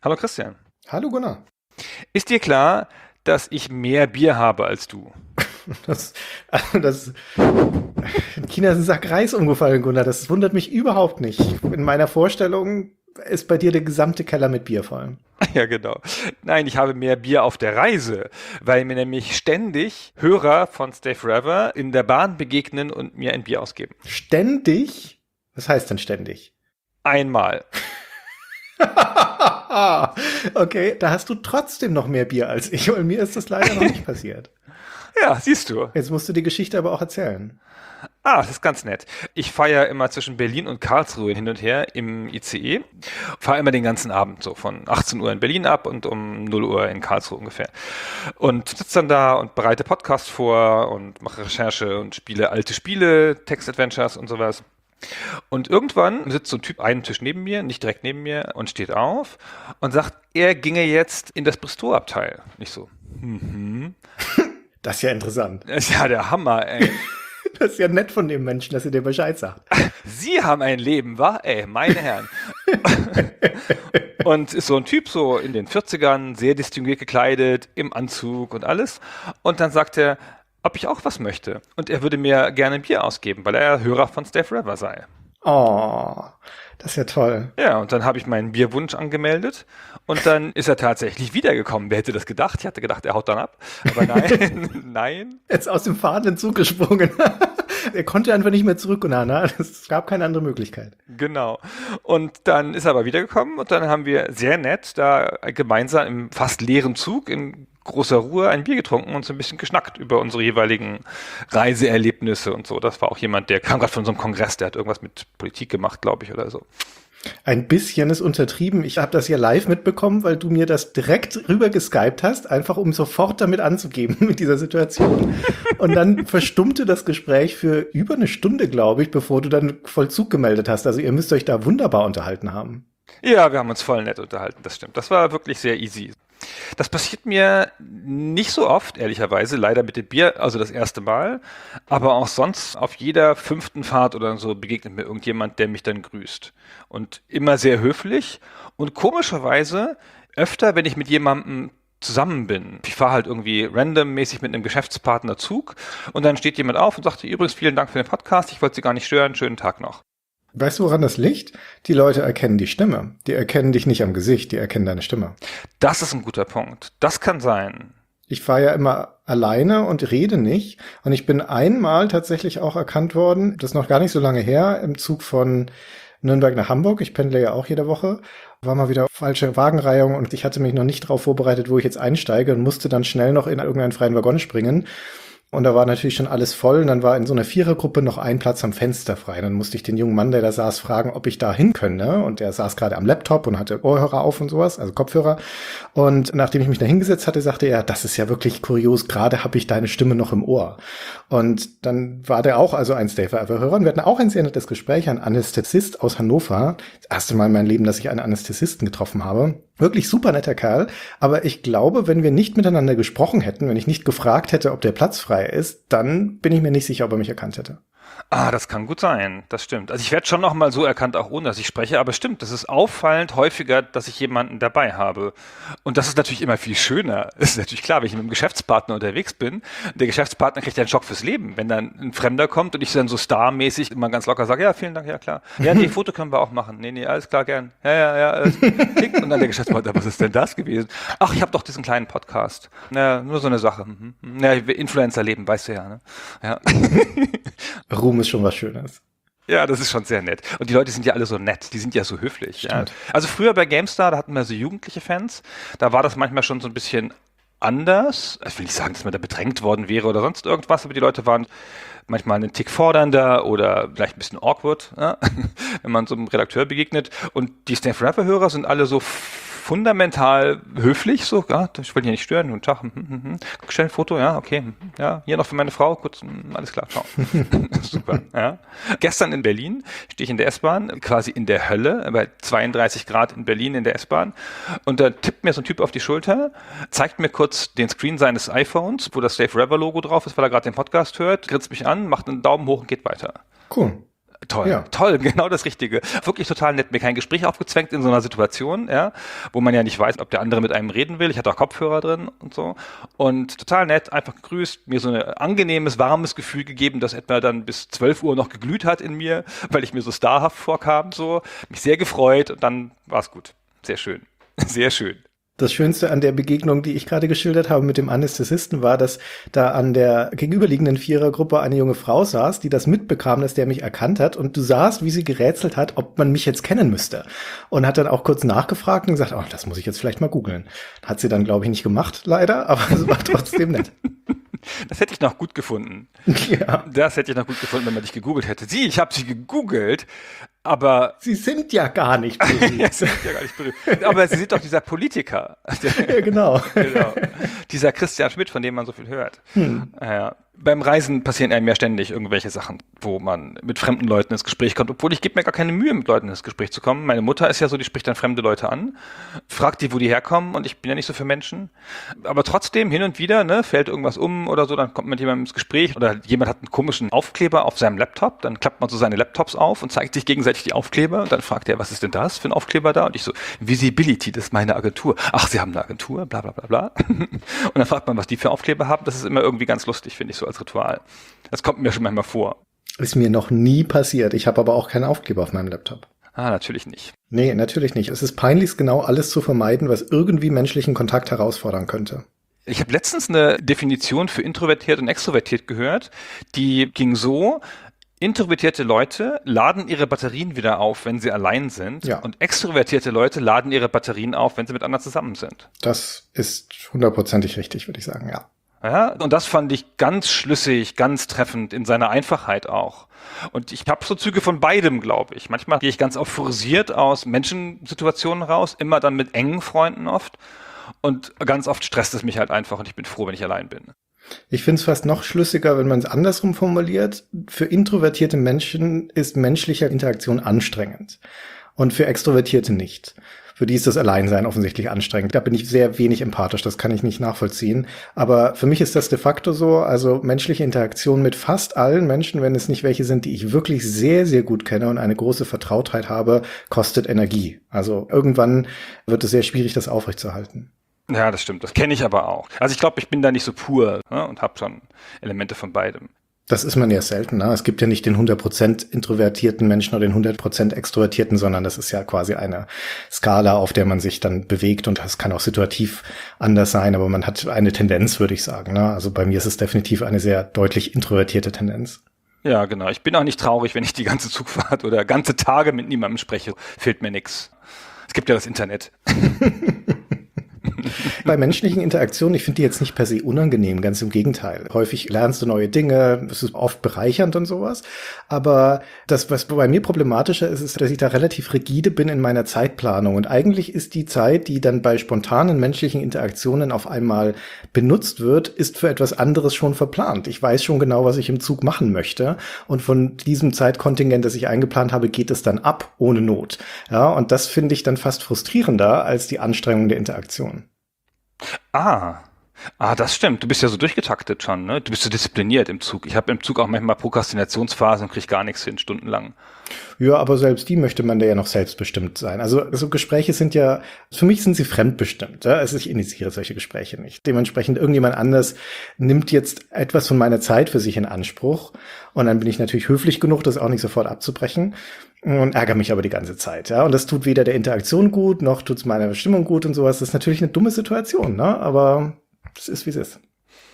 Hallo Christian. Hallo Gunnar. Ist dir klar, dass ich mehr Bier habe als du? Das, das, in China ist ein Sack Reis umgefallen, Gunnar. Das wundert mich überhaupt nicht. In meiner Vorstellung ist bei dir der gesamte Keller mit Bier voll. Ja, genau. Nein, ich habe mehr Bier auf der Reise, weil mir nämlich ständig Hörer von Stay Forever in der Bahn begegnen und mir ein Bier ausgeben. Ständig? Was heißt denn ständig? Einmal. Okay, da hast du trotzdem noch mehr Bier als ich, weil mir ist das leider noch nicht passiert. Ja, siehst du. Jetzt musst du die Geschichte aber auch erzählen. Das ist ganz nett. Ich fahre ja immer zwischen Berlin und Karlsruhe hin und her im ICE. Fahre immer den ganzen Abend so von 18 Uhr in Berlin ab und um 0 Uhr in Karlsruhe ungefähr. Und sitze dann da und bereite Podcast vor und mache Recherche und spiele alte Spiele, Text-Adventures und sowas. Und irgendwann sitzt so ein Typ einen Tisch neben mir, nicht direkt neben mir, und steht auf und sagt, er ginge jetzt in das Bistro-Abteil. Nicht so. Das ist ja interessant. Das ist ja der Hammer, ey. Das ist ja nett von dem Menschen, dass er dir Bescheid sagt. Sie haben ein Leben, wa? Ey, meine Herren. Und ist so ein Typ, so in den 40ern, sehr distinguiert gekleidet, im Anzug und alles. Und dann sagt er, ob ich auch was möchte. Und er würde mir gerne ein Bier ausgeben, weil er Hörer von Stay Forever sei. Oh, das ist ja toll. Ja, und dann habe ich meinen Bierwunsch angemeldet und dann ist er tatsächlich wiedergekommen. Wer hätte das gedacht? Ich hatte gedacht, er haut dann ab. Aber nein, nein. Er ist aus dem fahrenden Zug gesprungen. Er konnte einfach nicht mehr zurück, Gunnar. Es gab keine andere Möglichkeit. Genau. Und dann ist er aber wiedergekommen und dann haben wir sehr nett da gemeinsam im fast leeren Zug in großer Ruhe ein Bier getrunken und so ein bisschen geschnackt über unsere jeweiligen Reiseerlebnisse und so. Das war auch jemand, der kam gerade von so einem Kongress, der hat irgendwas mit Politik gemacht, glaube ich, oder so. Ein bisschen ist untertrieben. Ich habe das ja live mitbekommen, weil du mir das direkt rüber geskypt hast, einfach um sofort damit anzugeben mit dieser Situation. Und dann verstummte das Gespräch für über eine Stunde, glaube ich, bevor du dann Vollzug gemeldet hast. Also ihr müsst euch da wunderbar unterhalten haben. Ja, wir haben uns voll nett unterhalten, das stimmt. Das war wirklich sehr easy. Das passiert mir nicht so oft, ehrlicherweise, leider mit dem Bier, also das erste Mal, aber auch sonst auf jeder 5. Fahrt oder so begegnet mir irgendjemand, der mich dann grüßt. Und immer sehr höflich und komischerweise öfter, wenn ich mit jemandem zusammen bin. Ich fahre halt irgendwie randommäßig mit einem Geschäftspartner Zug und dann steht jemand auf und sagt, übrigens vielen Dank für den Podcast, ich wollte Sie gar nicht stören, schönen Tag noch. Weißt du, woran das liegt? Die Leute erkennen die Stimme. Die erkennen dich nicht am Gesicht, die erkennen deine Stimme. Das ist ein guter Punkt. Das kann sein. Ich fahre ja immer alleine und rede nicht. Und ich bin einmal tatsächlich auch erkannt worden, das ist noch gar nicht so lange her, im Zug von Nürnberg nach Hamburg. Ich pendle ja auch jede Woche. War mal wieder falsche Wagenreihung und ich hatte mich noch nicht darauf vorbereitet, wo ich jetzt einsteige und musste dann schnell noch in irgendeinen freien Waggon springen. Und da war natürlich schon alles voll und dann war in so einer Vierergruppe noch ein Platz am Fenster frei. Dann musste ich den jungen Mann, der da saß, fragen, ob ich da hin könne. Und der saß gerade am Laptop und hatte Ohrhörer auf und sowas, also Kopfhörer. Und nachdem ich mich da hingesetzt hatte, sagte er, das ist ja wirklich kurios, gerade habe ich deine Stimme noch im Ohr. Und dann war der auch also ein Stay Forever-Hörer und wir hatten auch ein sehr nettes Gespräch, ein Anästhesist aus Hannover. Das erste Mal in meinem Leben, dass ich einen Anästhesisten getroffen habe. Wirklich super netter Kerl, aber ich glaube, wenn wir nicht miteinander gesprochen hätten, wenn ich nicht gefragt hätte, ob der Platz frei ist, dann bin ich mir nicht sicher, ob er mich erkannt hätte. Das kann gut sein, das stimmt. Also ich werde schon noch mal so erkannt, auch ohne dass ich spreche, aber stimmt, das ist auffallend häufiger, dass ich jemanden dabei habe. Und das ist natürlich immer viel schöner. Das ist natürlich klar, wenn ich mit einem Geschäftspartner unterwegs bin, der Geschäftspartner kriegt ja einen Schock fürs Leben, wenn dann ein Fremder kommt und ich dann so starmäßig immer ganz locker sage, ja, vielen Dank, ja klar. Ja, nee, Foto können wir auch machen. Nee, alles klar, gern. Ja, alles klar. Und dann der Geschäftspartner, was ist denn das gewesen? Ach, ich habe doch diesen kleinen Podcast. Na, nur so eine Sache. Ja, Influencer-Leben, weißt du ja, ne? Ja. Ruhm ist schon was Schönes. Ja, das ist schon sehr nett. Und die Leute sind ja alle so nett, die sind ja so höflich. Ja. Also früher bei GameStar, da hatten wir so jugendliche Fans, da war das manchmal schon so ein bisschen anders. Ich will nicht sagen, dass man da bedrängt worden wäre oder sonst irgendwas, aber die Leute waren manchmal einen Tick fordernder oder vielleicht ein bisschen awkward, ja, wenn man so einem Redakteur begegnet. Und die Stay Forever-Hörer sind alle so fundamental höflich, so, ja, ich will hier nicht stören, guten Tag, schnell ein Foto, ja, okay, ja, hier noch für meine Frau, kurz, alles klar, ciao. Super, ja. Gestern in Berlin stehe ich in der S-Bahn, quasi in der Hölle, bei 32 Grad in Berlin in der S-Bahn und da tippt mir so ein Typ auf die Schulter, zeigt mir kurz den Screen seines iPhones, wo das Stay Forever Logo drauf ist, weil er gerade den Podcast hört, grinst mich an, macht einen Daumen hoch und geht weiter. Cool. Toll, Ja. toll, genau das Richtige. Wirklich total nett. Mir kein Gespräch aufgezwängt in so einer Situation, ja, wo man ja nicht weiß, ob der andere mit einem reden will. Ich hatte auch Kopfhörer drin und so. Und total nett, einfach gegrüßt, mir so ein angenehmes, warmes Gefühl gegeben, das etwa dann bis 12 Uhr noch geglüht hat in mir, weil ich mir so starhaft vorkam, so. Mich sehr gefreut und dann war es gut. Sehr schön. Sehr schön. Das Schönste an der Begegnung, die ich gerade geschildert habe mit dem Anästhesisten, war, dass da an der gegenüberliegenden Vierergruppe eine junge Frau saß, die das mitbekam, dass der mich erkannt hat. Und du sahst, wie sie gerätselt hat, ob man mich jetzt kennen müsste. Und hat dann auch kurz nachgefragt und gesagt, oh, das muss ich jetzt vielleicht mal googeln. Hat sie dann, glaube ich, nicht gemacht, leider, aber es war trotzdem nett. Das hätte ich noch gut gefunden. Ja. Das hätte ich noch gut gefunden, wenn man dich gegoogelt hätte. Ich habe sie gegoogelt, aber... Sie sind ja gar nicht berühmt. Ja, sie sind ja gar nicht berühmt. Aber sie sind doch dieser Politiker. Ja, genau. Genau. Dieser Christian Schmidt, von dem man so viel hört. Beim Reisen passieren einem ja ständig irgendwelche Sachen, wo man mit fremden Leuten ins Gespräch kommt, obwohl ich gebe mir gar keine Mühe, mit Leuten ins Gespräch zu kommen. Meine Mutter ist ja so, die spricht dann fremde Leute an, fragt die, wo die herkommen, und ich bin ja nicht so für Menschen. Aber trotzdem, hin und wieder, ne, fällt irgendwas um oder so, dann kommt man mit jemandem ins Gespräch oder jemand hat einen komischen Aufkleber auf seinem Laptop, dann klappt man so seine Laptops auf und zeigt sich gegenseitig die Aufkleber und dann fragt er, was ist denn das für ein Aufkleber da? Und ich so, Visibility, das ist meine Agentur. Ach, Sie haben eine Agentur, bla bla bla bla. Und dann fragt man, was die für Aufkleber haben. Das ist immer irgendwie ganz lustig, finde ich, so als Ritual. Das kommt mir schon manchmal vor. Ist mir noch nie passiert. Ich habe aber auch keinen Aufkleber auf meinem Laptop. Ah, natürlich nicht. Nee, natürlich nicht. Es ist peinlichst genau alles zu vermeiden, was irgendwie menschlichen Kontakt herausfordern könnte. Ich habe letztens eine Definition für introvertiert und extrovertiert gehört, die ging so: Introvertierte Leute laden ihre Batterien wieder auf, wenn sie allein sind, Ja. und extrovertierte Leute laden ihre Batterien auf, wenn sie mit anderen zusammen sind. Das ist 100%ig richtig, würde ich sagen, ja. Ja, und das fand ich ganz schlüssig, ganz treffend in seiner Einfachheit auch. Und ich habe so Züge von beidem, glaube ich. Manchmal gehe ich ganz euphorisiert aus Menschensituationen raus, immer dann mit engen Freunden oft. Und ganz oft stresst es mich halt einfach und ich bin froh, wenn ich allein bin. Ich finde es fast noch schlüssiger, wenn man es andersrum formuliert. Für introvertierte Menschen ist menschliche Interaktion anstrengend und für Extrovertierte nicht. Für die ist das Alleinsein offensichtlich anstrengend. Da bin ich sehr wenig empathisch, das kann ich nicht nachvollziehen. Aber für mich ist das de facto so, also menschliche Interaktion mit fast allen Menschen, wenn es nicht welche sind, die ich wirklich sehr, sehr gut kenne und eine große Vertrautheit habe, kostet Energie. Also irgendwann wird es sehr schwierig, das aufrechtzuerhalten. Ja, das stimmt. Das kenne ich aber auch. Also ich glaube, ich bin da nicht so pur, ne, und habe schon Elemente von beidem. Das ist man ja selten, ne? Es gibt ja nicht den 100% introvertierten Menschen oder den 100% extrovertierten, sondern das ist ja quasi eine Skala, auf der man sich dann bewegt, und das kann auch situativ anders sein, aber man hat eine Tendenz, würde ich sagen, ne? Also bei mir ist es definitiv eine sehr deutlich introvertierte Tendenz. Ja, genau. Ich bin auch nicht traurig, wenn ich die ganze Zugfahrt oder ganze Tage mit niemandem spreche. Fehlt mir nix. Es gibt ja das Internet. Bei menschlichen Interaktionen, ich finde die jetzt nicht per se unangenehm, ganz im Gegenteil. Häufig lernst du neue Dinge, es ist oft bereichernd und sowas. Aber das, was bei mir problematischer ist, ist, dass ich da relativ rigide bin in meiner Zeitplanung. Und eigentlich ist die Zeit, die dann bei spontanen menschlichen Interaktionen auf einmal benutzt wird, ist für etwas anderes schon verplant. Ich weiß schon genau, was ich im Zug machen möchte. Und von diesem Zeitkontingent, das ich eingeplant habe, geht es dann ab, ohne Not. Ja, und das finde ich dann fast frustrierender als die Anstrengung der Interaktion. Das stimmt. Du bist ja so durchgetaktet schon, ne? Du bist so diszipliniert im Zug. Ich habe im Zug auch manchmal Prokrastinationsphasen und kriege gar nichts hin, stundenlang. Ja, aber selbst die möchte man da ja noch selbstbestimmt sein. Also so Gespräche sind ja, für mich sind sie fremdbestimmt. Ja? Also ich initiiere solche Gespräche nicht. Dementsprechend irgendjemand anders nimmt jetzt etwas von meiner Zeit für sich in Anspruch. Und dann bin ich natürlich höflich genug, das auch nicht sofort abzubrechen. Und ärgere mich aber die ganze Zeit. Ja? Und das tut weder der Interaktion gut, noch tut es meiner Stimmung gut und sowas. Das ist natürlich eine dumme Situation, ne? Aber es ist, wie es ist.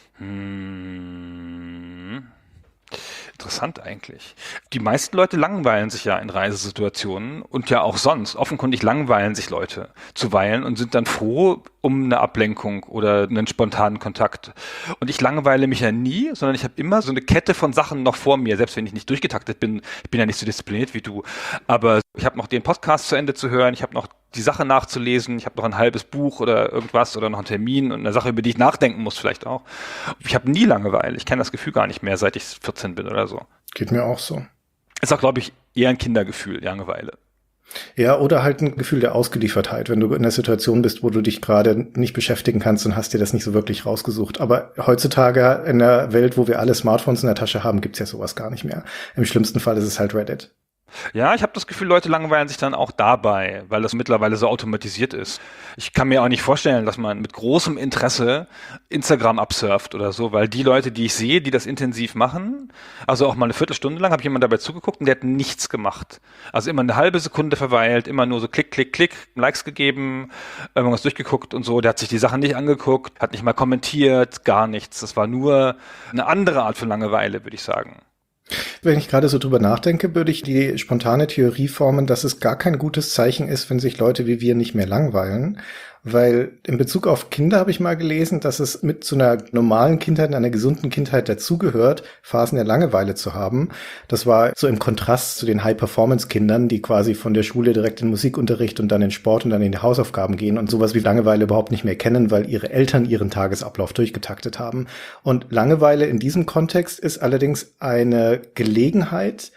Interessant eigentlich. Die meisten Leute langweilen sich ja in Reisesituationen und ja auch sonst. Offenkundig langweilen sich Leute zuweilen und sind dann froh um eine Ablenkung oder einen spontanen Kontakt. Und ich langweile mich ja nie, sondern ich habe immer so eine Kette von Sachen noch vor mir, selbst wenn ich nicht durchgetaktet bin. Ich bin ja nicht so diszipliniert wie du. Aber ich habe noch den Podcast zu Ende zu hören, ich habe noch die Sache nachzulesen, ich habe noch ein halbes Buch oder irgendwas oder noch einen Termin und eine Sache, über die ich nachdenken muss vielleicht auch. Ich habe nie Langeweile. Ich kenne das Gefühl gar nicht mehr, seit ich 14 bin oder so. Geht mir auch so. Ist auch, glaube ich, eher ein Kindergefühl, Langeweile. Ja, oder halt ein Gefühl der Ausgeliefertheit, wenn du in der Situation bist, wo du dich gerade nicht beschäftigen kannst und hast dir das nicht so wirklich rausgesucht. Aber heutzutage in der Welt, wo wir alle Smartphones in der Tasche haben, gibt's ja sowas gar nicht mehr. Im schlimmsten Fall ist es halt Reddit. Ja, ich habe das Gefühl, Leute langweilen sich dann auch dabei, weil das mittlerweile so automatisiert ist. Ich kann mir auch nicht vorstellen, dass man mit großem Interesse Instagram absurft oder so, weil die Leute, die ich sehe, die das intensiv machen, also auch mal eine Viertelstunde lang, habe ich jemand dabei zugeguckt und der hat nichts gemacht. Also immer eine halbe Sekunde verweilt, immer nur so Klick, Klick, Klick, Likes gegeben, irgendwas durchgeguckt und so. Der hat sich die Sachen nicht angeguckt, hat nicht mal kommentiert, gar nichts. Das war nur eine andere Art von Langeweile, würde ich sagen. Wenn ich gerade so drüber nachdenke, würde ich die spontane Theorie formen, dass es gar kein gutes Zeichen ist, wenn sich Leute wie wir nicht mehr langweilen. Weil in Bezug auf Kinder habe ich mal gelesen, dass es mit zu einer normalen Kindheit, einer gesunden Kindheit dazugehört, Phasen der Langeweile zu haben. Das war so im Kontrast zu den High-Performance-Kindern, die quasi von der Schule direkt in Musikunterricht und dann in Sport und dann in die Hausaufgaben gehen und sowas wie Langeweile überhaupt nicht mehr kennen, weil ihre Eltern ihren Tagesablauf durchgetaktet haben. Und Langeweile in diesem Kontext ist allerdings eine Gelegenheit,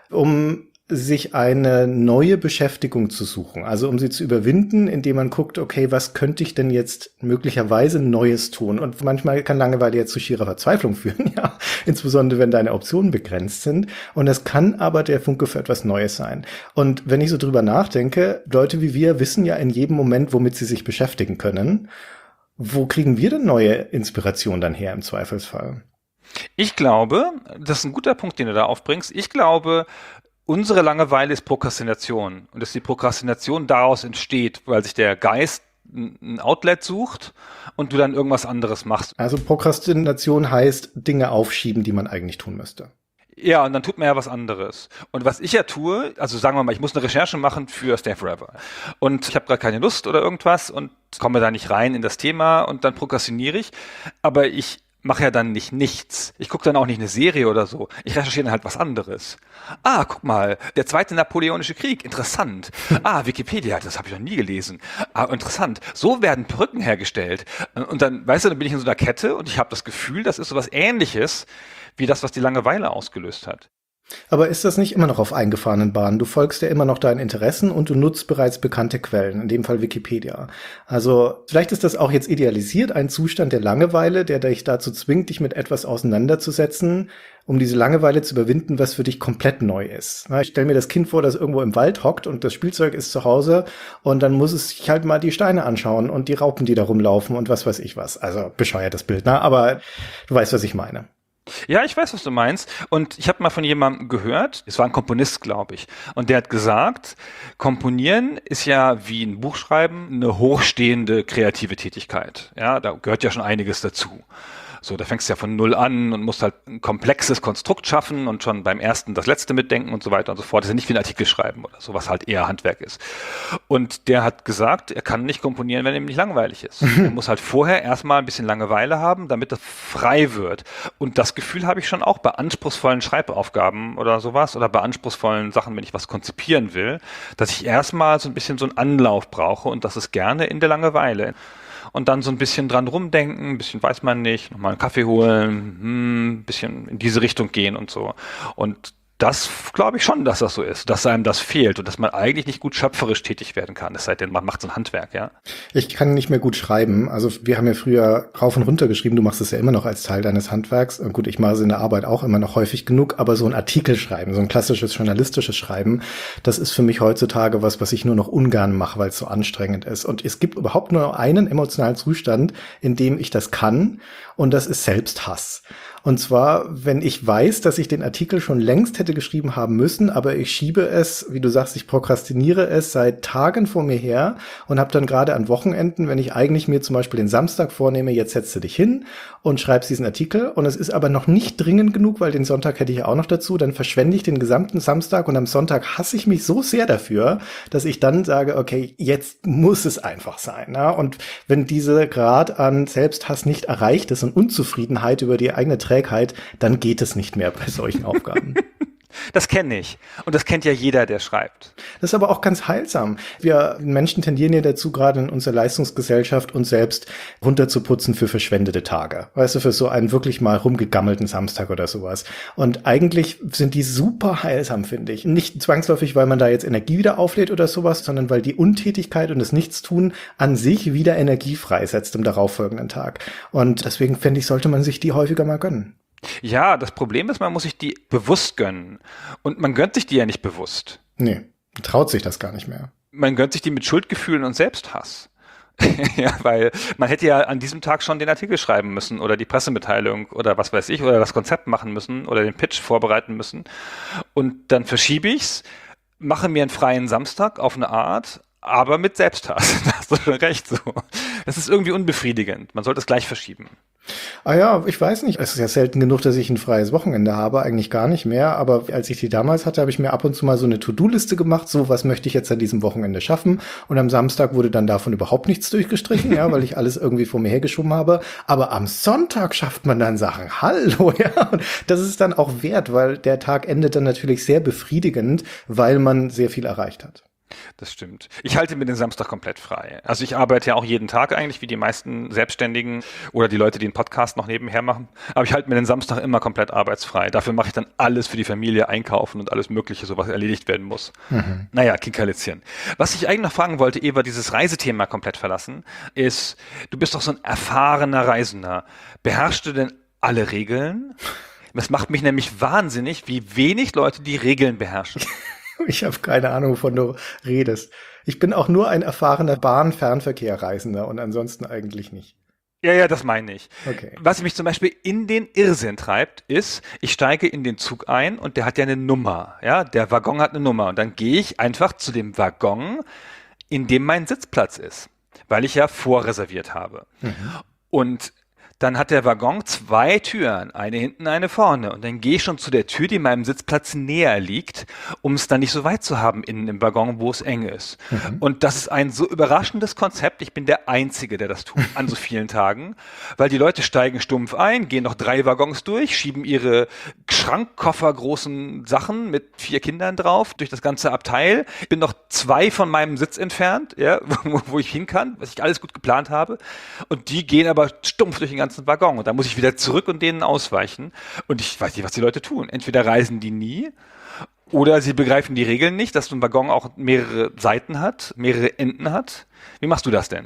um sich eine neue Beschäftigung zu suchen, also um sie zu überwinden, indem man guckt, okay, was könnte ich denn jetzt möglicherweise Neues tun? Und manchmal kann Langeweile jetzt zu schierer Verzweiflung führen, ja, insbesondere wenn deine Optionen begrenzt sind. Und es kann aber der Funke für etwas Neues sein. Und wenn ich so drüber nachdenke, Leute wie wir wissen ja in jedem Moment, womit sie sich beschäftigen können. Wo kriegen wir denn neue Inspiration dann her im Zweifelsfall? Ich glaube, das ist ein guter Punkt, den du da aufbringst. Ich glaube, unsere Langeweile ist Prokrastination und dass die Prokrastination daraus entsteht, weil sich der Geist ein Outlet sucht und du dann irgendwas anderes machst. Also Prokrastination heißt Dinge aufschieben, die man eigentlich tun müsste. Ja, und dann tut man ja was anderes. Und was ich ja tue, also sagen wir mal, ich muss eine Recherche machen für Stay Forever und ich habe gerade keine Lust oder irgendwas und komme da nicht rein in das Thema und dann prokrastiniere ich, aber ich mache ja dann nicht nichts. Ich gucke dann auch nicht eine Serie oder so. Ich recherchiere dann halt was anderes. Ah, guck mal, der zweite Napoleonische Krieg, interessant. Ah, Wikipedia, das habe ich noch nie gelesen. Ah, interessant. So werden Brücken hergestellt. Und dann, weißt du, dann bin ich in so einer Kette und ich habe das Gefühl, das ist so was Ähnliches wie das, was die Langeweile ausgelöst hat. Aber ist das nicht immer noch auf eingefahrenen Bahnen? Du folgst ja immer noch deinen Interessen und du nutzt bereits bekannte Quellen, in dem Fall Wikipedia. Also vielleicht ist das auch jetzt idealisiert, ein Zustand der Langeweile, der dich dazu zwingt, dich mit etwas auseinanderzusetzen, um diese Langeweile zu überwinden, was für dich komplett neu ist. Ich stelle mir das Kind vor, das irgendwo im Wald hockt und das Spielzeug ist zu Hause und dann muss es sich halt mal die Steine anschauen und die Raupen, die da rumlaufen und was weiß ich was. Also bescheuertes Bild, ne? Aber du weißt, was ich meine. Ja, ich weiß, was du meinst. Und ich habe mal von jemandem gehört, es war ein Komponist, glaube ich, und der hat gesagt, Komponieren ist ja wie ein Buch schreiben eine hochstehende kreative Tätigkeit. Ja, da gehört ja schon einiges dazu. So, da fängst du ja von null an und musst halt ein komplexes Konstrukt schaffen und schon beim ersten das letzte mitdenken und so weiter und so fort. Das ist ja nicht wie ein Artikel schreiben oder so, was halt eher Handwerk ist. Und der hat gesagt, er kann nicht komponieren, wenn ihm nicht langweilig ist. Er muss halt vorher erstmal ein bisschen Langeweile haben, damit er frei wird. Und das Gefühl habe ich schon auch bei anspruchsvollen Schreibaufgaben oder sowas oder bei anspruchsvollen Sachen, wenn ich was konzipieren will, dass ich erstmal so ein bisschen so einen Anlauf brauche und das ist gerne in der Langeweile. Und dann so ein bisschen dran rumdenken, ein bisschen weiß man nicht, nochmal einen Kaffee holen, ein bisschen in diese Richtung gehen und so. Und das glaube ich schon, dass das so ist, dass einem das fehlt und dass man eigentlich nicht gut schöpferisch tätig werden kann, es sei denn, man macht so ein Handwerk, ja. Ich kann nicht mehr gut schreiben. Also wir haben ja früher rauf und runter geschrieben, du machst es ja immer noch als Teil deines Handwerks. Und gut, ich mache es in der Arbeit auch immer noch häufig genug, aber so ein Artikel schreiben, so ein klassisches journalistisches Schreiben, das ist für mich heutzutage was ich nur noch ungern mache, weil es so anstrengend ist. Und es gibt überhaupt nur einen emotionalen Zustand, in dem ich das kann, und das ist Selbsthass. Und zwar, wenn ich weiß, dass ich den Artikel schon längst hätte geschrieben haben müssen, aber ich schiebe es, wie du sagst, ich prokrastiniere es seit Tagen vor mir her und habe dann gerade an Wochenenden, wenn ich eigentlich mir zum Beispiel den Samstag vornehme, jetzt setzt du dich hin und schreibst diesen Artikel und es ist aber noch nicht dringend genug, weil den Sonntag hätte ich ja auch noch dazu, dann verschwende ich den gesamten Samstag und am Sonntag hasse ich mich so sehr dafür, dass ich dann sage, okay, jetzt muss es einfach sein. Ja? Und wenn dieser Grad an Selbsthass nicht erreicht ist und Unzufriedenheit über die eigene Trägheit, dann geht es nicht mehr bei solchen Aufgaben. Das kenne ich. Und das kennt ja jeder, der schreibt. Das ist aber auch ganz heilsam. Wir Menschen tendieren ja dazu, gerade in unserer Leistungsgesellschaft, uns selbst runterzuputzen für verschwendete Tage. Weißt du, für so einen wirklich mal rumgegammelten Samstag oder sowas. Und eigentlich sind die super heilsam, finde ich. Nicht zwangsläufig, weil man da jetzt Energie wieder auflädt oder sowas, sondern weil die Untätigkeit und das Nichtstun an sich wieder Energie freisetzt im darauffolgenden Tag. Und deswegen finde ich, sollte man sich die häufiger mal gönnen. Ja, das Problem ist, man muss sich die bewusst gönnen. Und man gönnt sich die ja nicht bewusst. Nee, traut sich das gar nicht mehr. Man gönnt sich die mit Schuldgefühlen und Selbsthass. Ja, weil man hätte ja an diesem Tag schon den Artikel schreiben müssen oder die Pressemitteilung oder was weiß ich oder das Konzept machen müssen oder den Pitch vorbereiten müssen. Und dann verschiebe ich's, mache mir einen freien Samstag auf eine Art, aber mit Selbsthass. Da hast du schon recht so. Das ist irgendwie unbefriedigend. Man sollte es gleich verschieben. Ah ja, ich weiß nicht. Es ist ja selten genug, dass ich ein freies Wochenende habe, eigentlich gar nicht mehr. Aber als ich die damals hatte, habe ich mir ab und zu mal so eine To-Do-Liste gemacht. So, was möchte ich jetzt an diesem Wochenende schaffen? Und am Samstag wurde dann davon überhaupt nichts durchgestrichen, ja, weil ich alles irgendwie vor mir hergeschoben habe. Aber am Sonntag schafft man dann Sachen. Hallo, ja. Und das ist dann auch wert, weil der Tag endet dann natürlich sehr befriedigend, weil man sehr viel erreicht hat. Das stimmt. Ich halte mir den Samstag komplett frei. Also ich arbeite ja auch jeden Tag eigentlich, wie die meisten Selbstständigen oder die Leute, die einen Podcast noch nebenher machen. Aber ich halte mir den Samstag immer komplett arbeitsfrei. Dafür mache ich dann alles für die Familie, einkaufen und alles Mögliche, so was erledigt werden muss. Naja, Kinkerlitzchen. Was ich eigentlich noch fragen wollte, Eva, dieses Reisethema komplett verlassen, ist, du bist doch so ein erfahrener Reisender. Beherrschst du denn alle Regeln? Das macht mich nämlich wahnsinnig, wie wenig Leute die Regeln beherrschen. Ich habe keine Ahnung, wovon du redest. Ich bin auch nur ein erfahrener Bahn-Fernverkehr-Reisender und ansonsten eigentlich nicht. Ja, das meine ich. Okay. Was mich zum Beispiel in den Irrsinn treibt, ist, ich steige in den Zug ein und der hat ja eine Nummer. Ja, der Waggon hat eine Nummer und dann gehe ich einfach zu dem Waggon, in dem mein Sitzplatz ist, weil ich ja vorreserviert habe. Und dann hat der Waggon 2 Türen, eine hinten, eine vorne. Und dann gehe ich schon zu der Tür, die meinem Sitzplatz näher liegt, um es dann nicht so weit zu haben innen im Waggon, wo es eng ist. Und das ist ein so überraschendes Konzept. Ich bin der Einzige, der das tut an so vielen Tagen, weil die Leute steigen stumpf ein, gehen noch 3 Waggons durch, schieben ihre Schrankkoffer großen Sachen mit 4 Kindern drauf durch das ganze Abteil. Ich bin noch 2 von meinem Sitz entfernt, ja, wo ich hin kann, was ich alles gut geplant habe. Und die gehen aber stumpf durch den ganzen Waggon und da muss ich wieder zurück und denen ausweichen und ich weiß nicht, was die Leute tun. Entweder reisen die nie oder sie begreifen die Regeln nicht, dass so ein Waggon auch mehrere Seiten hat, mehrere Enden hat. Wie machst du das denn?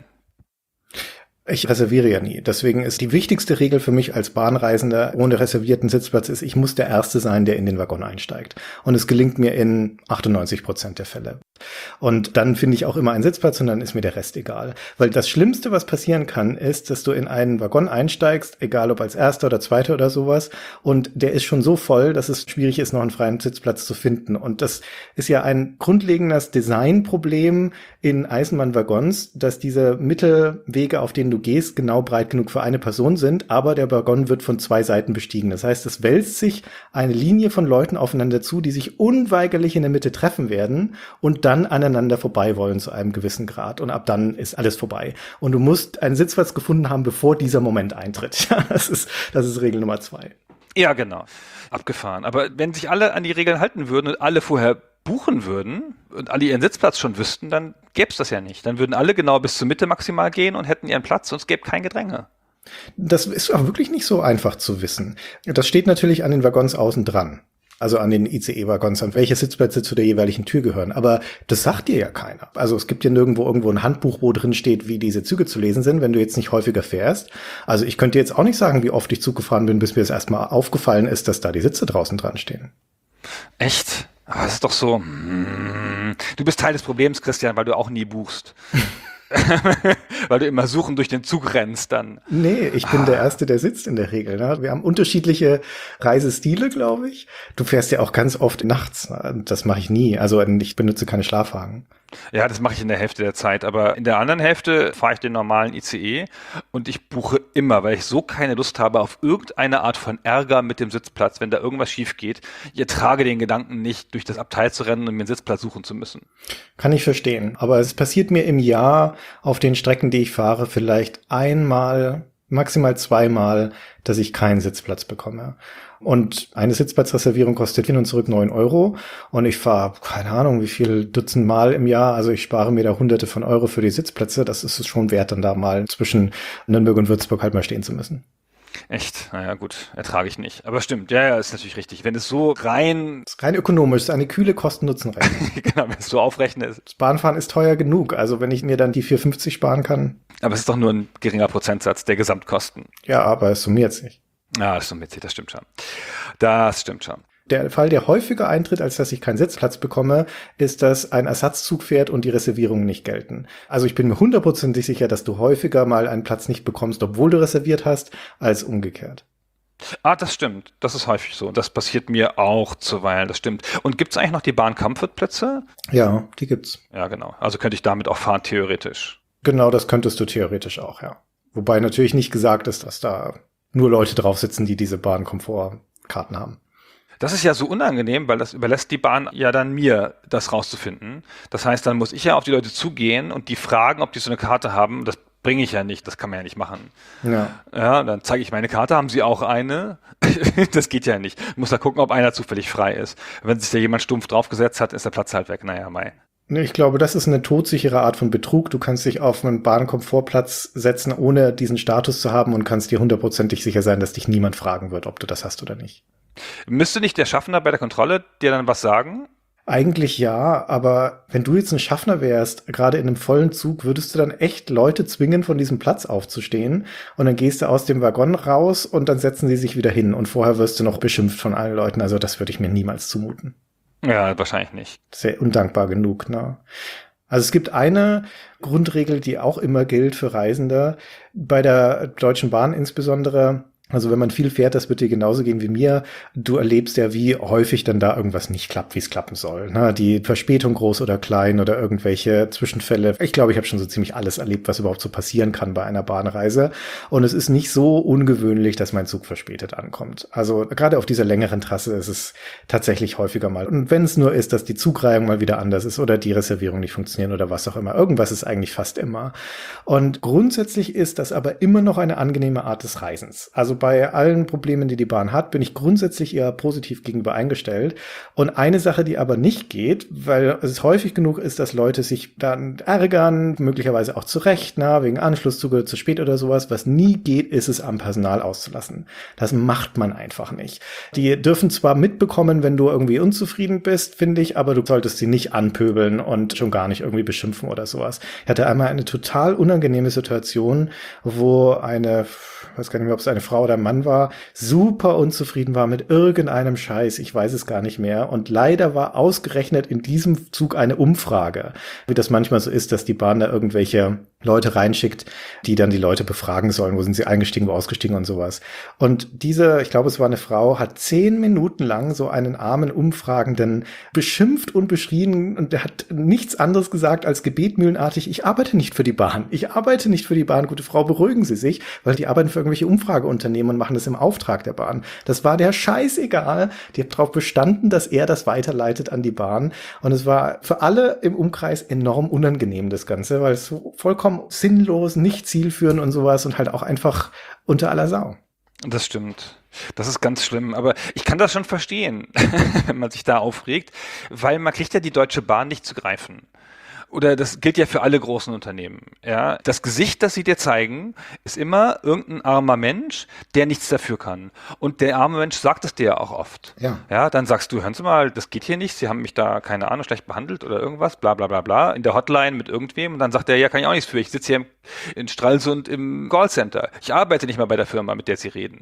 Ich reserviere ja nie. Deswegen ist die wichtigste Regel für mich als Bahnreisender ohne reservierten Sitzplatz ist, ich muss der Erste sein, der in den Waggon einsteigt. Und es gelingt mir in 98% der Fälle. Und dann finde ich auch immer einen Sitzplatz und dann ist mir der Rest egal. Weil das Schlimmste, was passieren kann, ist, dass du in einen Waggon einsteigst, egal ob als Erster oder Zweiter oder sowas, und der ist schon so voll, dass es schwierig ist, noch einen freien Sitzplatz zu finden. Und das ist ja ein grundlegendes Designproblem in Eisenbahnwaggons, dass diese Mittelwege, auf denen du gehst, genau breit genug für eine Person sind, aber der Waggon wird von 2 Seiten bestiegen. Das heißt, es wälzt sich eine Linie von Leuten aufeinander zu, die sich unweigerlich in der Mitte treffen werden und dann aneinander vorbei wollen zu einem gewissen Grad. Und ab dann ist alles vorbei. Und du musst einen Sitzplatz gefunden haben, bevor dieser Moment eintritt. Ja, das ist Regel Nummer 2. Ja, genau. Abgefahren. Aber wenn sich alle an die Regeln halten würden und alle vorher buchen würden und alle ihren Sitzplatz schon wüssten, dann gäbe es das ja nicht. Dann würden alle genau bis zur Mitte maximal gehen und hätten ihren Platz und es gäbe kein Gedränge. Das ist auch wirklich nicht so einfach zu wissen. Das steht natürlich an den Waggons außen dran. Also an den ICE-Waggons, an welche Sitzplätze zu der jeweiligen Tür gehören. Aber das sagt dir ja keiner. Also es gibt ja nirgendwo irgendwo ein Handbuch, wo drin steht, wie diese Züge zu lesen sind, wenn du jetzt nicht häufiger fährst. Also ich könnte jetzt auch nicht sagen, wie oft ich Zug gefahren bin, bis mir das erstmal aufgefallen ist, dass da die Sitze draußen dran stehen. Echt? Aber das ist doch so. Du bist Teil des Problems, Christian, weil du auch nie buchst. Weil du immer suchen durch den Zug rennst dann. Nee, ich bin der Erste, der sitzt in der Regel. Ne? Wir haben unterschiedliche Reisestile, glaube ich. Du fährst ja auch ganz oft nachts. Ne? Das mache ich nie. Also ich benutze keine Schlafwagen. Ja, das mache ich in der Hälfte der Zeit, aber in der anderen Hälfte fahre ich den normalen ICE und ich buche immer, weil ich so keine Lust habe auf irgendeine Art von Ärger mit dem Sitzplatz, wenn da irgendwas schief geht. Ich ertrage den Gedanken nicht, durch das Abteil zu rennen und mir einen Sitzplatz suchen zu müssen. Kann ich verstehen, aber es passiert mir im Jahr auf den Strecken, die ich fahre, vielleicht einmal maximal zweimal, dass ich keinen Sitzplatz bekomme. Und eine Sitzplatzreservierung kostet hin und zurück 9 Euro. Und ich fahre, keine Ahnung, wie viel Dutzend Mal im Jahr. Also ich spare mir da Hunderte von Euro für die Sitzplätze. Das ist es schon wert, dann da mal zwischen Nürnberg und Würzburg halt mal stehen zu müssen. Echt? Naja, gut, ertrage ich nicht. Aber stimmt, ja, ist natürlich richtig. Wenn es so rein... Das ist rein ökonomisch, ist eine kühle Kosten-Nutzen-Rechnung. Genau, wenn es so aufrechnet. Das Bahnfahren ist teuer genug. Also wenn ich mir dann die 4,50 sparen kann. Aber es ist doch nur ein geringer Prozentsatz der Gesamtkosten. Ja, aber es summiert sich. Ja, das summiert sich, das stimmt schon. Das stimmt schon. Der Fall, der häufiger eintritt, als dass ich keinen Sitzplatz bekomme, ist, dass ein Ersatzzug fährt und die Reservierungen nicht gelten. Also ich bin mir hundertprozentig sicher, dass du häufiger mal einen Platz nicht bekommst, obwohl du reserviert hast, als umgekehrt. Ah, das stimmt. Das ist häufig so. Das passiert mir auch zuweilen, das stimmt. Und gibt es eigentlich noch die Bahn-Comfort-Plätze? Ja, die gibt's. Ja, genau. Also könnte ich damit auch fahren, theoretisch. Genau, das könntest du theoretisch auch, ja. Wobei natürlich nicht gesagt ist, dass da nur Leute drauf sitzen, die diese Bahn-Komfort-Karten haben. Das ist ja so unangenehm, weil das überlässt die Bahn ja dann mir, das rauszufinden. Das heißt, dann muss ich ja auf die Leute zugehen und die fragen, ob die so eine Karte haben. Das bringe ich ja nicht, das kann man ja nicht machen. Ja, dann zeige ich meine Karte, haben Sie auch eine? Das geht ja nicht. Ich muss da gucken, ob einer zufällig frei ist. Wenn sich da jemand stumpf draufgesetzt hat, ist der Platz halt weg. Naja, mei. Ich glaube, das ist eine todsichere Art von Betrug. Du kannst dich auf einen Bahnkomfortplatz setzen, ohne diesen Status zu haben und kannst dir hundertprozentig sicher sein, dass dich niemand fragen wird, ob du das hast oder nicht. Müsste nicht der Schaffner bei der Kontrolle dir dann was sagen? Eigentlich ja, aber wenn du jetzt ein Schaffner wärst, gerade in einem vollen Zug, würdest du dann echt Leute zwingen, von diesem Platz aufzustehen und dann gehst du aus dem Waggon raus und dann setzen sie sich wieder hin und vorher wirst du noch beschimpft von allen Leuten. Also das würde ich mir niemals zumuten. Ja, wahrscheinlich nicht. Sehr undankbar genug, ne? Also es gibt eine Grundregel, die auch immer gilt für Reisende, bei der Deutschen Bahn insbesondere. Also wenn man viel fährt, das wird dir genauso gehen wie mir. Du erlebst ja, wie häufig dann da irgendwas nicht klappt, wie es klappen soll. Ne? Die Verspätung groß oder klein oder irgendwelche Zwischenfälle. Ich glaube, ich habe schon so ziemlich alles erlebt, was überhaupt so passieren kann bei einer Bahnreise. Und es ist nicht so ungewöhnlich, dass mein Zug verspätet ankommt. Also gerade auf dieser längeren Trasse ist es tatsächlich häufiger mal. Und wenn es nur ist, dass die Zugreihung mal wieder anders ist oder die Reservierung nicht funktionieren oder was auch immer. Irgendwas ist eigentlich fast immer. Und grundsätzlich ist das aber immer noch eine angenehme Art des Reisens. Also bei allen Problemen, die die Bahn hat, bin ich grundsätzlich eher positiv gegenüber eingestellt. Und eine Sache, die aber nicht geht, weil es häufig genug ist, dass Leute sich dann ärgern, möglicherweise auch zu Recht, wegen Anschlusszüge zu spät oder sowas. Was nie geht, ist es am Personal auszulassen. Das macht man einfach nicht. Die dürfen zwar mitbekommen, wenn du irgendwie unzufrieden bist, finde ich, aber du solltest sie nicht anpöbeln und schon gar nicht irgendwie beschimpfen oder sowas. Ich hatte einmal eine total unangenehme Situation, wo ich weiß gar nicht mehr, ob es eine Frau oder ein Mann war, super unzufrieden war mit irgendeinem Scheiß, ich weiß es gar nicht mehr. Und leider war ausgerechnet in diesem Zug eine Umfrage, wie das manchmal so ist, dass die Bahn da irgendwelche Leute reinschickt, die dann die Leute befragen sollen, wo sind sie eingestiegen, wo ausgestiegen und sowas. Und diese, ich glaube, es war eine Frau, hat 10 Minuten lang so einen armen Umfragenden beschimpft und beschrien und der hat nichts anderes gesagt als gebetmühlenartig, ich arbeite nicht für die Bahn, gute Frau, beruhigen Sie sich, weil die arbeiten für irgendwelche Umfrageunternehmen und machen das im Auftrag der Bahn. Das war der scheißegal, die hat darauf bestanden, dass er das weiterleitet an die Bahn und es war für alle im Umkreis enorm unangenehm, das Ganze, weil es so vollkommen sinnlos, nicht zielführend und sowas und halt auch einfach unter aller Sau. Das stimmt. Das ist ganz schlimm, aber ich kann das schon verstehen, wenn man sich da aufregt, weil man kriegt ja die Deutsche Bahn nicht zu greifen. Oder das gilt ja für alle großen Unternehmen. Ja, das Gesicht, das sie dir zeigen, ist immer irgendein armer Mensch, der nichts dafür kann. Und der arme Mensch sagt es dir ja auch oft. Ja. Ja, dann sagst du, hören Sie mal, das geht hier nicht, Sie haben mich da, keine Ahnung, schlecht behandelt oder irgendwas, bla bla bla bla, in der Hotline mit irgendwem. Und dann sagt er, ja, kann ich auch nichts für. Ich sitze hier in Stralsund im Callcenter. Ich arbeite nicht mal bei der Firma, mit der Sie reden.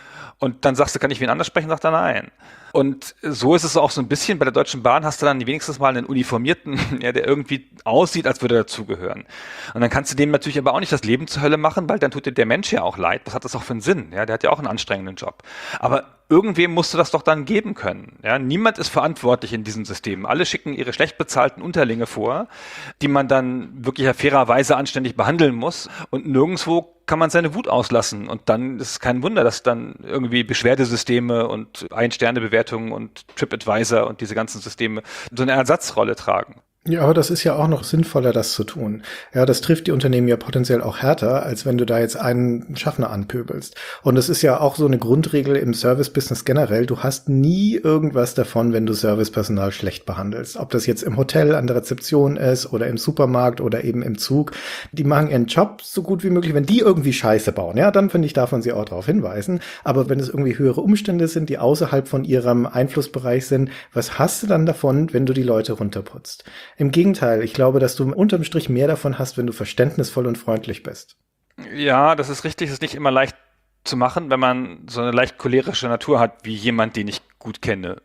Und dann sagst du, kann ich wen anders sprechen? Sagt er, nein. Und so ist es auch so ein bisschen, bei der Deutschen Bahn hast du dann wenigstens mal einen Uniformierten, ja, der irgendwie aussieht, als würde er dazugehören. Und dann kannst du dem natürlich aber auch nicht das Leben zur Hölle machen, weil dann tut dir der Mensch ja auch leid. Was hat das auch für einen Sinn? Ja, der hat ja auch einen anstrengenden Job. Aber irgendwem musst du das doch dann geben können. Ja, niemand ist verantwortlich in diesem System. Alle schicken ihre schlecht bezahlten Unterlinge vor, die man dann wirklich fairerweise anständig behandeln muss. Und nirgendwo kann man seine Wut auslassen. Und dann ist es kein Wunder, dass dann irgendwie Beschwerdesysteme und Ein-Sterne-Bewertungen und TripAdvisor und diese ganzen Systeme so eine Ersatzrolle tragen. Ja, aber das ist ja auch noch sinnvoller, das zu tun. Ja, das trifft die Unternehmen ja potenziell auch härter, als wenn du da jetzt einen Schaffner anpöbelst. Und es ist ja auch so eine Grundregel im Service-Business generell. Du hast nie irgendwas davon, wenn du Servicepersonal schlecht behandelst. Ob das jetzt im Hotel an der Rezeption ist oder im Supermarkt oder eben im Zug. Die machen ihren Job so gut wie möglich. Wenn die irgendwie Scheiße bauen, ja, dann finde ich, darf man sie auch darauf hinweisen. Aber wenn es irgendwie höhere Umstände sind, die außerhalb von ihrem Einflussbereich sind, was hast du dann davon, wenn du die Leute runterputzt? Im Gegenteil, ich glaube, dass du unterm Strich mehr davon hast, wenn du verständnisvoll und freundlich bist. Ja, das ist richtig. Das ist nicht immer leicht zu machen, wenn man so eine leicht cholerische Natur hat, wie jemand, den ich gut kenne.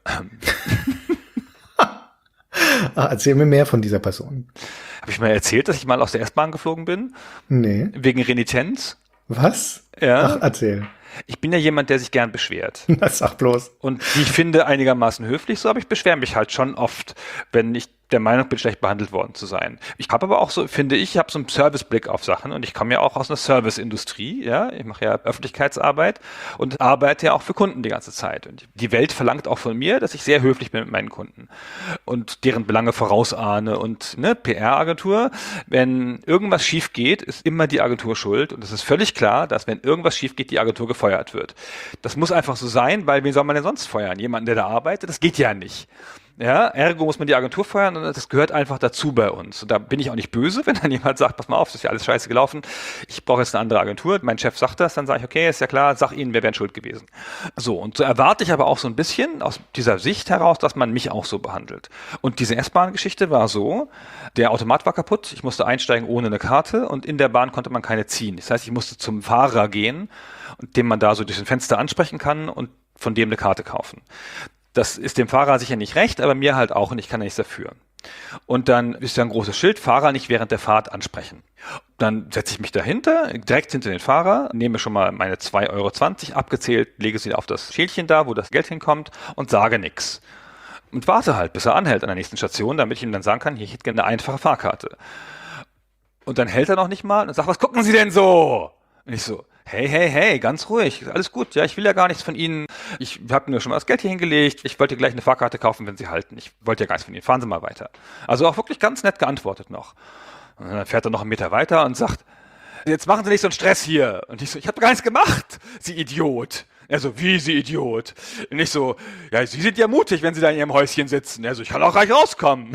Erzähl mir mehr von dieser Person. Habe ich mal erzählt, dass ich mal aus der S-Bahn geflogen bin? Nee. Wegen Renitenz? Was? Ja. Ach, erzähl. Ich bin ja jemand, der sich gern beschwert. Sag bloß. Und wie ich finde, einigermaßen höflich, so, aber ich beschwere mich halt schon oft, wenn ich der Meinung bin, schlecht behandelt worden zu sein. Ich habe aber auch so, finde ich habe so einen Serviceblick auf Sachen und ich komme ja auch aus einer Serviceindustrie, ja, ich mache ja Öffentlichkeitsarbeit und arbeite ja auch für Kunden die ganze Zeit. Und die Welt verlangt auch von mir, dass ich sehr höflich bin mit meinen Kunden und deren Belange vorausahne und ne, PR-Agentur, wenn irgendwas schief geht, ist immer die Agentur schuld und es ist völlig klar, dass wenn irgendwas schief geht, die Agentur gefeuert wird. Das muss einfach so sein, weil wen soll man denn sonst feuern? Jemanden, der da arbeitet? Das geht ja nicht. Ja, ergo muss man die Agentur feuern und das gehört einfach dazu bei uns. Und da bin ich auch nicht böse, wenn dann jemand sagt, pass mal auf, das ist ja alles scheiße gelaufen, ich brauche jetzt eine andere Agentur. Mein Chef sagt das, dann sage ich, okay, ist ja klar, sag ihnen, wir wären schuld gewesen. So, und so erwarte ich aber auch so ein bisschen aus dieser Sicht heraus, dass man mich auch so behandelt. Und diese S-Bahn-Geschichte war so, der Automat war kaputt, ich musste einsteigen ohne eine Karte und in der Bahn konnte man keine ziehen. Das heißt, ich musste zum Fahrer gehen, den man da so durch ein Fenster ansprechen kann und von dem eine Karte kaufen. Das ist dem Fahrer sicher nicht recht, aber mir halt auch und ich kann ja nichts dafür. Und dann ist da ein großes Schild, Fahrer nicht während der Fahrt ansprechen. Dann setze ich mich dahinter, direkt hinter den Fahrer, nehme schon mal meine 2,20 € abgezählt, lege sie auf das Schälchen da, wo das Geld hinkommt und sage nichts. Und warte halt, bis er anhält an der nächsten Station, damit ich ihm dann sagen kann, hier, ich hätte gerne eine einfache Fahrkarte. Und dann hält er noch nicht mal und sagt, was gucken Sie denn so? Und ich so, hey, ganz ruhig, alles gut, ja, ich will ja gar nichts von Ihnen. Ich habe mir schon mal das Geld hier hingelegt, ich wollte gleich eine Fahrkarte kaufen, wenn Sie halten. Ich wollte ja gar nichts von Ihnen, fahren Sie mal weiter. Also auch wirklich ganz nett geantwortet noch. Und dann fährt er noch einen Meter weiter und sagt, jetzt machen Sie nicht so einen Stress hier. Und ich so, ich habe gar nichts gemacht, Sie Idiot. Er so, wie Sie Idiot? Und ich so, ja, Sie sind ja mutig, wenn Sie da in Ihrem Häuschen sitzen. Er so, ich kann auch gleich rauskommen.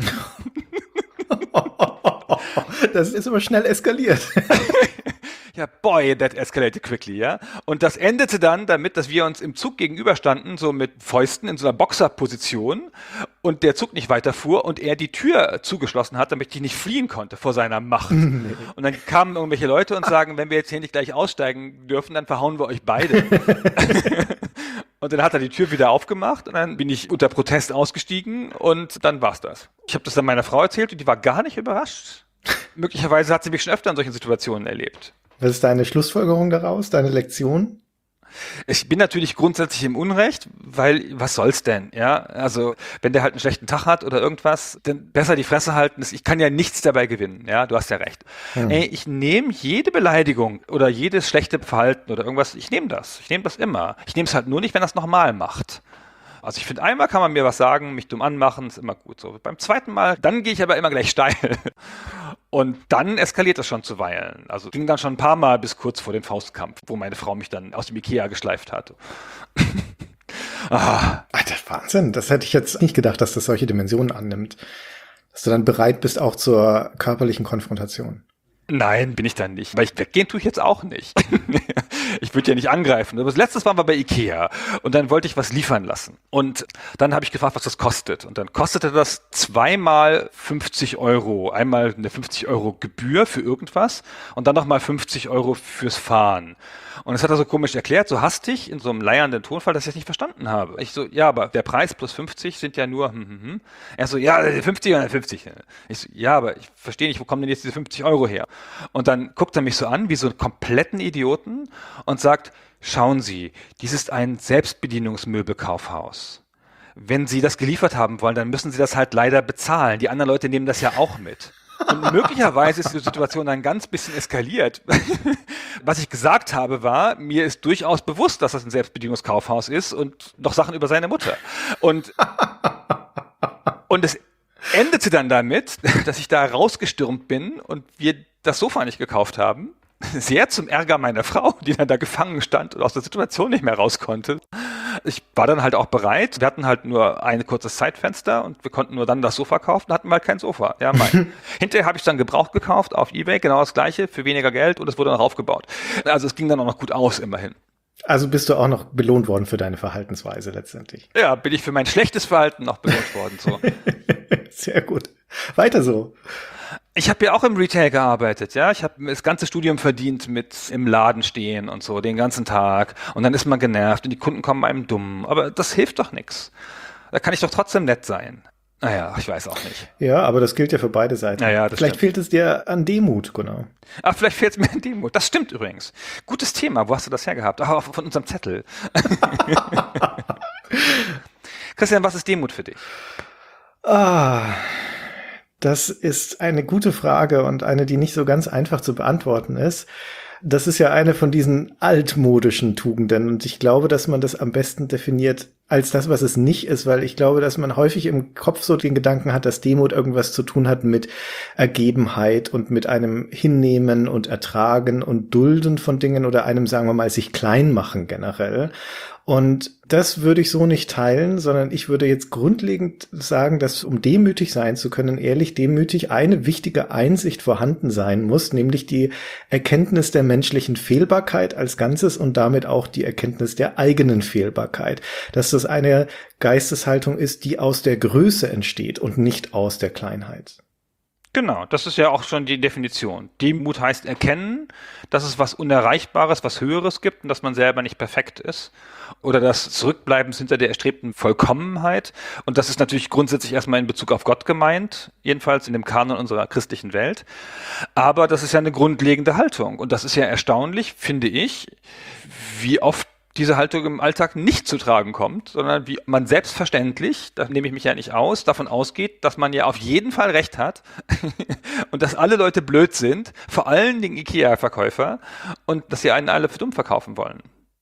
Das ist aber schnell eskaliert. Ja, boy, that escalated quickly, ja. Und das endete dann damit, dass wir uns im Zug gegenüberstanden, so mit Fäusten in so einer Boxerposition und der Zug nicht weiterfuhr und er die Tür zugeschlossen hat, damit ich nicht fliehen konnte vor seiner Macht. Nee. Und dann kamen irgendwelche Leute und sagen, wenn wir jetzt hier nicht gleich aussteigen dürfen, dann verhauen wir euch beide. Und dann hat er die Tür wieder aufgemacht und dann bin ich unter Protest ausgestiegen und dann war's das. Ich habe das dann meiner Frau erzählt und die war gar nicht überrascht. Möglicherweise hat sie mich schon öfter in solchen Situationen erlebt. Was ist deine Schlussfolgerung daraus, deine Lektion? Ich bin natürlich grundsätzlich im Unrecht, weil was soll's denn, ja? Also, wenn der halt einen schlechten Tag hat oder irgendwas, dann besser die Fresse halten. Ich kann ja nichts dabei gewinnen, ja? Du hast ja recht. Ey, ich nehme jede Beleidigung oder jedes schlechte Verhalten oder irgendwas, ich nehme das. Ich nehme das immer. Ich nehme es halt nur nicht, wenn er es nochmal macht. Also ich finde, einmal kann man mir was sagen, mich dumm anmachen, ist immer gut so. Beim zweiten Mal, dann gehe ich aber immer gleich steil. Und dann eskaliert das schon zuweilen. Also ging dann schon ein paar Mal bis kurz vor dem Faustkampf, wo meine Frau mich dann aus dem Ikea geschleift hat. Alter, Wahnsinn. Das hätte ich jetzt nicht gedacht, dass das solche Dimensionen annimmt. Dass du dann bereit bist auch zur körperlichen Konfrontation. Nein, bin ich dann nicht. Weil ich weggehen tue ich jetzt auch nicht. Ich würde ja nicht angreifen. Aber das letzte waren wir bei Ikea und dann wollte ich was liefern lassen. Und dann habe ich gefragt, was das kostet. Und dann kostete das zweimal 50 €. Einmal eine 50 € Gebühr für irgendwas und dann nochmal 50 € fürs Fahren. Und das hat er so komisch erklärt, so hastig, in so einem leiernden Tonfall, dass ich es nicht verstanden habe. Ich so, ja, aber der Preis plus 50 sind ja nur, Er so, ja, 50 oder 50. Ich so, ja, aber ich verstehe nicht, wo kommen denn jetzt diese 50 € her? Und dann guckt er mich so an, wie so einen kompletten Idioten und sagt, schauen Sie, dies ist ein Selbstbedienungsmöbelkaufhaus. Wenn Sie das geliefert haben wollen, dann müssen Sie das halt leider bezahlen. Die anderen Leute nehmen das ja auch mit. Und möglicherweise ist die Situation dann ganz bisschen eskaliert. Was ich gesagt habe war, mir ist durchaus bewusst, dass das ein Selbstbedienungskaufhaus ist und noch Sachen über seine Mutter. Und es endete dann damit, dass ich da rausgestürmt bin und wir das Sofa nicht gekauft haben. Sehr zum Ärger meiner Frau, die dann da gefangen stand und aus der Situation nicht mehr raus konnte. Ich war dann halt auch bereit. Wir hatten halt nur ein kurzes Zeitfenster und wir konnten nur dann das Sofa kaufen, hatten wir halt kein Sofa. Ja, hinterher habe ich dann gebraucht gekauft auf eBay, genau das gleiche, für weniger Geld und es wurde dann aufgebaut. Also es ging dann auch noch gut aus, immerhin. Also bist du auch noch belohnt worden für deine Verhaltensweise letztendlich? Ja, bin ich für mein schlechtes Verhalten noch belohnt worden. So. Sehr gut. Weiter so. Ich habe ja auch im Retail gearbeitet, ja. Ich habe das ganze Studium verdient mit im Laden stehen und so, den ganzen Tag. Und dann ist man genervt und die Kunden kommen einem dumm. Aber das hilft doch nichts. Da kann ich doch trotzdem nett sein. Naja, ich weiß auch nicht. Ja, aber das gilt ja für beide Seiten. Naja, vielleicht fehlt es dir an Demut, Gunnar. Ach, vielleicht fehlt es mir an Demut. Das stimmt übrigens. Gutes Thema. Wo hast du das hergehabt? Ach, von unserem Zettel. Christian, was ist Demut für dich? Das ist eine gute Frage und eine, die nicht so ganz einfach zu beantworten ist. Das ist ja eine von diesen altmodischen Tugenden und ich glaube, dass man das am besten definiert als das, was es nicht ist, weil ich glaube, dass man häufig im Kopf so den Gedanken hat, dass Demut irgendwas zu tun hat mit Ergebenheit und mit einem Hinnehmen und Ertragen und Dulden von Dingen oder einem, sagen wir mal, sich klein machen generell. Und das würde ich so nicht teilen, sondern ich würde jetzt grundlegend sagen, dass um demütig sein zu können, ehrlich demütig, eine wichtige Einsicht vorhanden sein muss, nämlich die Erkenntnis der menschlichen Fehlbarkeit als Ganzes und damit auch die Erkenntnis der eigenen Fehlbarkeit. Dass das eine Geisteshaltung ist, die aus der Größe entsteht und nicht aus der Kleinheit. Genau, das ist ja auch schon die Definition. Demut heißt erkennen, dass es was Unerreichbares, was Höheres gibt und dass man selber nicht perfekt ist. Oder das Zurückbleiben hinter der erstrebten Vollkommenheit. Und das ist natürlich grundsätzlich erstmal in Bezug auf Gott gemeint, jedenfalls in dem Kanon unserer christlichen Welt. Aber das ist ja eine grundlegende Haltung. Und das ist ja erstaunlich, finde ich, wie oft diese Haltung im Alltag nicht zu tragen kommt, sondern wie man selbstverständlich, da nehme ich mich ja nicht aus, davon ausgeht, dass man ja auf jeden Fall recht hat und dass alle Leute blöd sind, vor allen Dingen IKEA-Verkäufer und dass sie einen alle für dumm verkaufen wollen.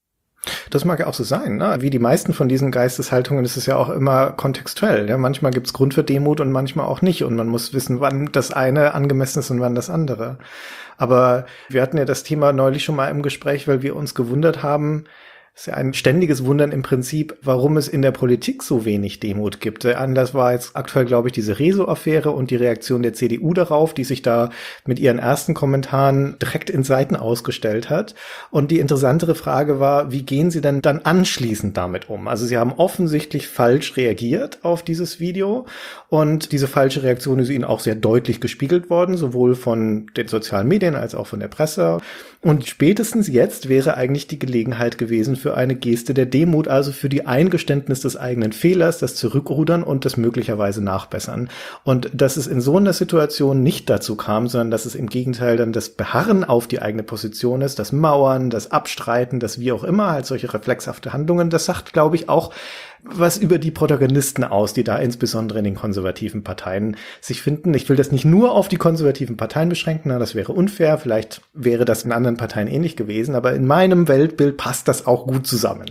Das mag ja auch so sein, ne? Wie die meisten von diesen Geisteshaltungen ist es ja auch immer kontextuell. Ja? Manchmal gibt's Grund für Demut und manchmal auch nicht. Und man muss wissen, wann das eine angemessen ist und wann das andere. Aber wir hatten ja das Thema neulich schon mal im Gespräch, weil wir uns gewundert haben, es ist ja ein ständiges Wundern im Prinzip, warum es in der Politik so wenig Demut gibt. Anders war jetzt aktuell, glaube ich, diese Rezo-Affäre und die Reaktion der CDU darauf, die sich da mit ihren ersten Kommentaren direkt in Seiten ausgestellt hat. Und die interessantere Frage war, wie gehen sie denn dann anschließend damit um? Also sie haben offensichtlich falsch reagiert auf dieses Video und diese falsche Reaktion ist ihnen auch sehr deutlich gespiegelt worden, sowohl von den sozialen Medien als auch von der Presse. Und spätestens jetzt wäre eigentlich die Gelegenheit gewesen für eine Geste der Demut, also für die Eingeständnis des eigenen Fehlers, das Zurückrudern und das möglicherweise Nachbessern. Und dass es in so einer Situation nicht dazu kam, sondern dass es im Gegenteil dann das Beharren auf die eigene Position ist, das Mauern, das Abstreiten, das wie auch immer, halt solche reflexhafte Handlungen, das sagt, glaube ich, auch was über die Protagonisten aus, die da insbesondere in den konservativen Parteien sich finden. Ich will das nicht nur auf die konservativen Parteien beschränken, das wäre unfair, vielleicht wäre das in anderen Parteien ähnlich gewesen, aber in meinem Weltbild passt das auch gut zusammen.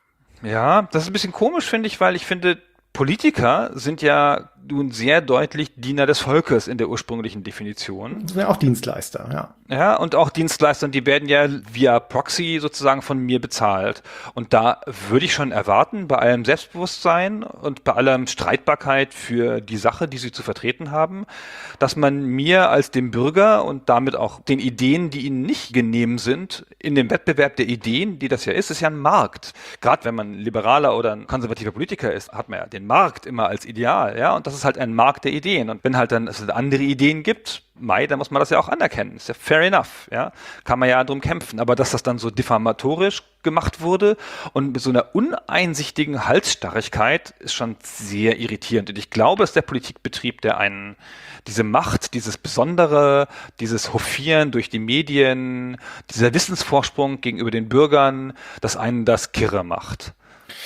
Ja, das ist ein bisschen komisch, finde ich, weil ich finde, Politiker sind ja nun sehr deutlich Diener des Volkes in der ursprünglichen Definition. Das sind ja auch Dienstleister, ja. Ja, und auch Dienstleister, die werden ja via Proxy sozusagen von mir bezahlt. Und da würde ich schon erwarten, bei allem Selbstbewusstsein und bei aller Streitbarkeit für die Sache, die sie zu vertreten haben, dass man mir als dem Bürger und damit auch den Ideen, die ihnen nicht genehm sind, in dem Wettbewerb der Ideen, die das ja ist ja ein Markt. Gerade wenn man liberaler oder ein konservativer Politiker ist, hat man ja den Markt immer als Ideal, ja, und das ist halt ein Markt der Ideen. Und wenn halt dann es andere Ideen gibt, dann muss man das ja auch anerkennen. Ist ja fair enough, ja. Kann man ja drum kämpfen. Aber dass das dann so diffamatorisch gemacht wurde und mit so einer uneinsichtigen Halsstarrigkeit ist schon sehr irritierend. Und ich glaube, dass der Politikbetrieb, der einen diese Macht, dieses Besondere, dieses Hofieren durch die Medien, dieser Wissensvorsprung gegenüber den Bürgern, dass einen das kirre macht.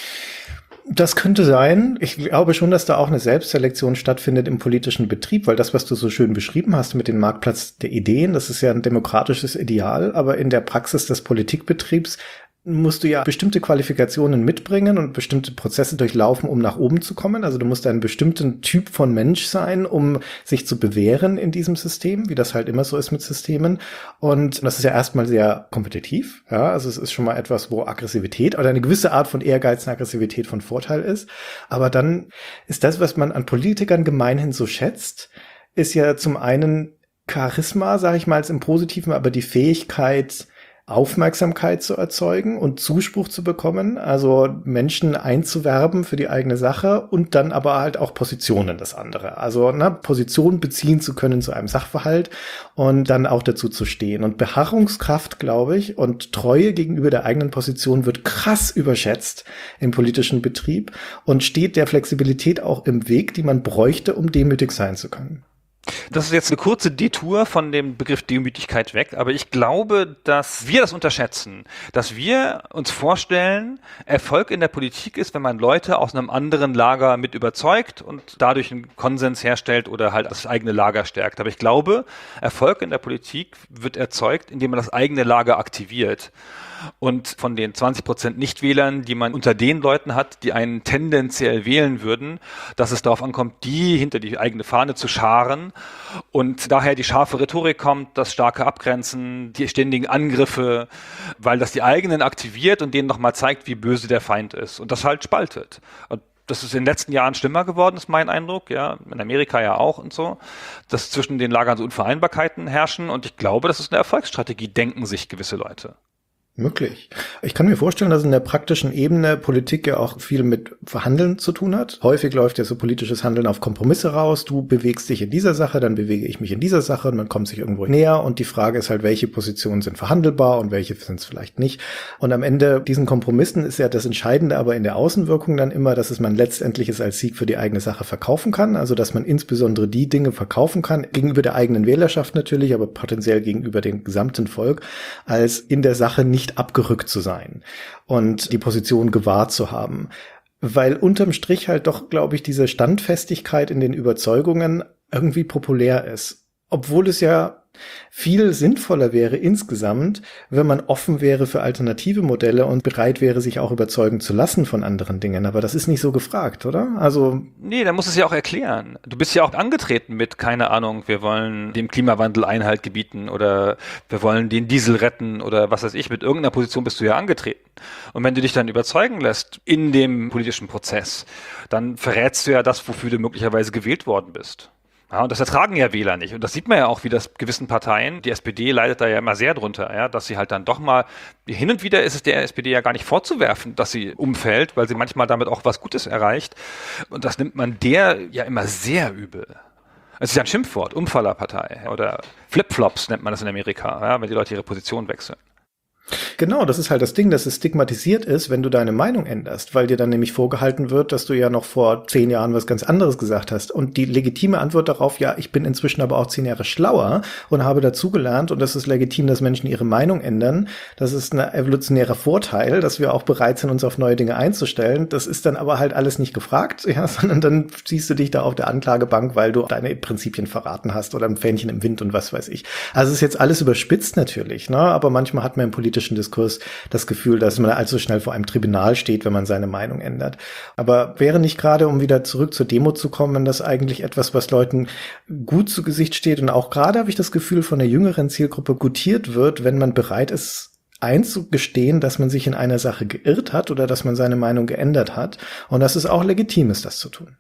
Das könnte sein. Ich glaube schon, dass da auch eine Selbstselektion stattfindet im politischen Betrieb, weil das, was du so schön beschrieben hast mit dem Marktplatz der Ideen, das ist ja ein demokratisches Ideal, aber in der Praxis des Politikbetriebs musst du ja bestimmte Qualifikationen mitbringen und bestimmte Prozesse durchlaufen, um nach oben zu kommen. Also du musst ein bestimmten Typ von Mensch sein, um sich zu bewähren in diesem System, wie das halt immer so ist mit Systemen. Und das ist ja erstmal sehr kompetitiv. Ja, also es ist schon mal etwas, wo Aggressivität oder eine gewisse Art von Ehrgeiz und Aggressivität von Vorteil ist. Aber dann ist das, was man an Politikern gemeinhin so schätzt, ist ja zum einen Charisma, sage ich mal, als im Positiven, aber die Fähigkeit, Aufmerksamkeit zu erzeugen und Zuspruch zu bekommen, also Menschen einzuwerben für die eigene Sache und dann aber halt auch Positionen, das andere. Also Position beziehen zu können zu einem Sachverhalt und dann auch dazu zu stehen. Und Beharrungskraft, glaube ich, und Treue gegenüber der eigenen Position wird krass überschätzt im politischen Betrieb und steht der Flexibilität auch im Weg, die man bräuchte, um demütig sein zu können. Das ist jetzt eine kurze Detour von dem Begriff Demütigkeit weg, aber ich glaube, dass wir das unterschätzen, dass wir uns vorstellen, Erfolg in der Politik ist, wenn man Leute aus einem anderen Lager mit überzeugt und dadurch einen Konsens herstellt oder halt das eigene Lager stärkt. Aber ich glaube, Erfolg in der Politik wird erzeugt, indem man das eigene Lager aktiviert. Und von den 20% Nichtwählern, die man unter den Leuten hat, die einen tendenziell wählen würden, dass es darauf ankommt, die hinter die eigene Fahne zu scharen und daher die scharfe Rhetorik kommt, das starke Abgrenzen, die ständigen Angriffe, weil das die eigenen aktiviert und denen nochmal zeigt, wie böse der Feind ist und das halt spaltet. Und das ist in den letzten Jahren schlimmer geworden, ist mein Eindruck, ja, in Amerika ja auch und so, dass zwischen den Lagern so Unvereinbarkeiten herrschen und ich glaube, das ist eine Erfolgsstrategie, denken sich gewisse Leute. Möglich. Ich kann mir vorstellen, dass in der praktischen Ebene Politik ja auch viel mit Verhandeln zu tun hat. Häufig läuft ja so politisches Handeln auf Kompromisse raus. Du bewegst dich in dieser Sache, dann bewege ich mich in dieser Sache und man kommt sich irgendwo näher. Und die Frage ist halt, welche Positionen sind verhandelbar und welche sind es vielleicht nicht. Und am Ende diesen Kompromissen ist ja das Entscheidende aber in der Außenwirkung dann immer, dass es man letztendlich es als Sieg für die eigene Sache verkaufen kann. Also dass man insbesondere die Dinge verkaufen kann, gegenüber der eigenen Wählerschaft natürlich, aber potenziell gegenüber dem gesamten Volk, als in der Sache nicht abgerückt zu sein und die Position gewahrt zu haben. Weil unterm Strich halt doch, glaube ich, diese Standfestigkeit in den Überzeugungen irgendwie populär ist. Obwohl es ja viel sinnvoller wäre insgesamt, wenn man offen wäre für alternative Modelle und bereit wäre, sich auch überzeugen zu lassen von anderen Dingen. Aber das ist nicht so gefragt, oder? Also nee, da muss es ja auch erklären. Du bist ja auch angetreten mit, keine Ahnung, wir wollen dem Klimawandel Einhalt gebieten oder wir wollen den Diesel retten oder was weiß ich. Mit irgendeiner Position bist du ja angetreten. Und wenn du dich dann überzeugen lässt in dem politischen Prozess, dann verrätst du ja das, wofür du möglicherweise gewählt worden bist. Ja, und das ertragen ja Wähler nicht. Und das sieht man ja auch, wie das gewissen Parteien, die SPD leidet da ja immer sehr drunter, ja, dass sie halt dann doch mal, hin und wieder ist es der SPD ja gar nicht vorzuwerfen, dass sie umfällt, weil sie manchmal damit auch was Gutes erreicht. Und das nimmt man der ja immer sehr übel. Es ist ja ein Schimpfwort, Umfallerpartei oder Flipflops nennt man das in Amerika, ja, wenn die Leute ihre Position wechseln. Genau, das ist halt das Ding, dass es stigmatisiert ist, wenn du deine Meinung änderst, weil dir dann nämlich vorgehalten wird, dass du ja noch vor 10 Jahren was ganz anderes gesagt hast. Und die legitime Antwort darauf, ja, ich bin inzwischen aber auch 10 Jahre schlauer und habe dazugelernt und es ist legitim, dass Menschen ihre Meinung ändern. Das ist ein evolutionärer Vorteil, dass wir auch bereit sind, uns auf neue Dinge einzustellen. Das ist dann aber halt alles nicht gefragt, ja, sondern dann siehst du dich da auf der Anklagebank, weil du deine Prinzipien verraten hast oder ein Fähnchen im Wind und was weiß ich. Also es ist jetzt alles überspitzt natürlich, ne? Aber manchmal hat man im politischen Diskurs das Gefühl, dass man allzu schnell vor einem Tribunal steht, wenn man seine Meinung ändert. Aber wäre nicht gerade, um wieder zurück zur Demo zu kommen, das eigentlich etwas, was Leuten gut zu Gesicht steht und auch gerade habe ich das Gefühl, von der jüngeren Zielgruppe gutiert wird, wenn man bereit ist, einzugestehen, dass man sich in einer Sache geirrt hat oder dass man seine Meinung geändert hat und dass es auch legitim ist, das zu tun.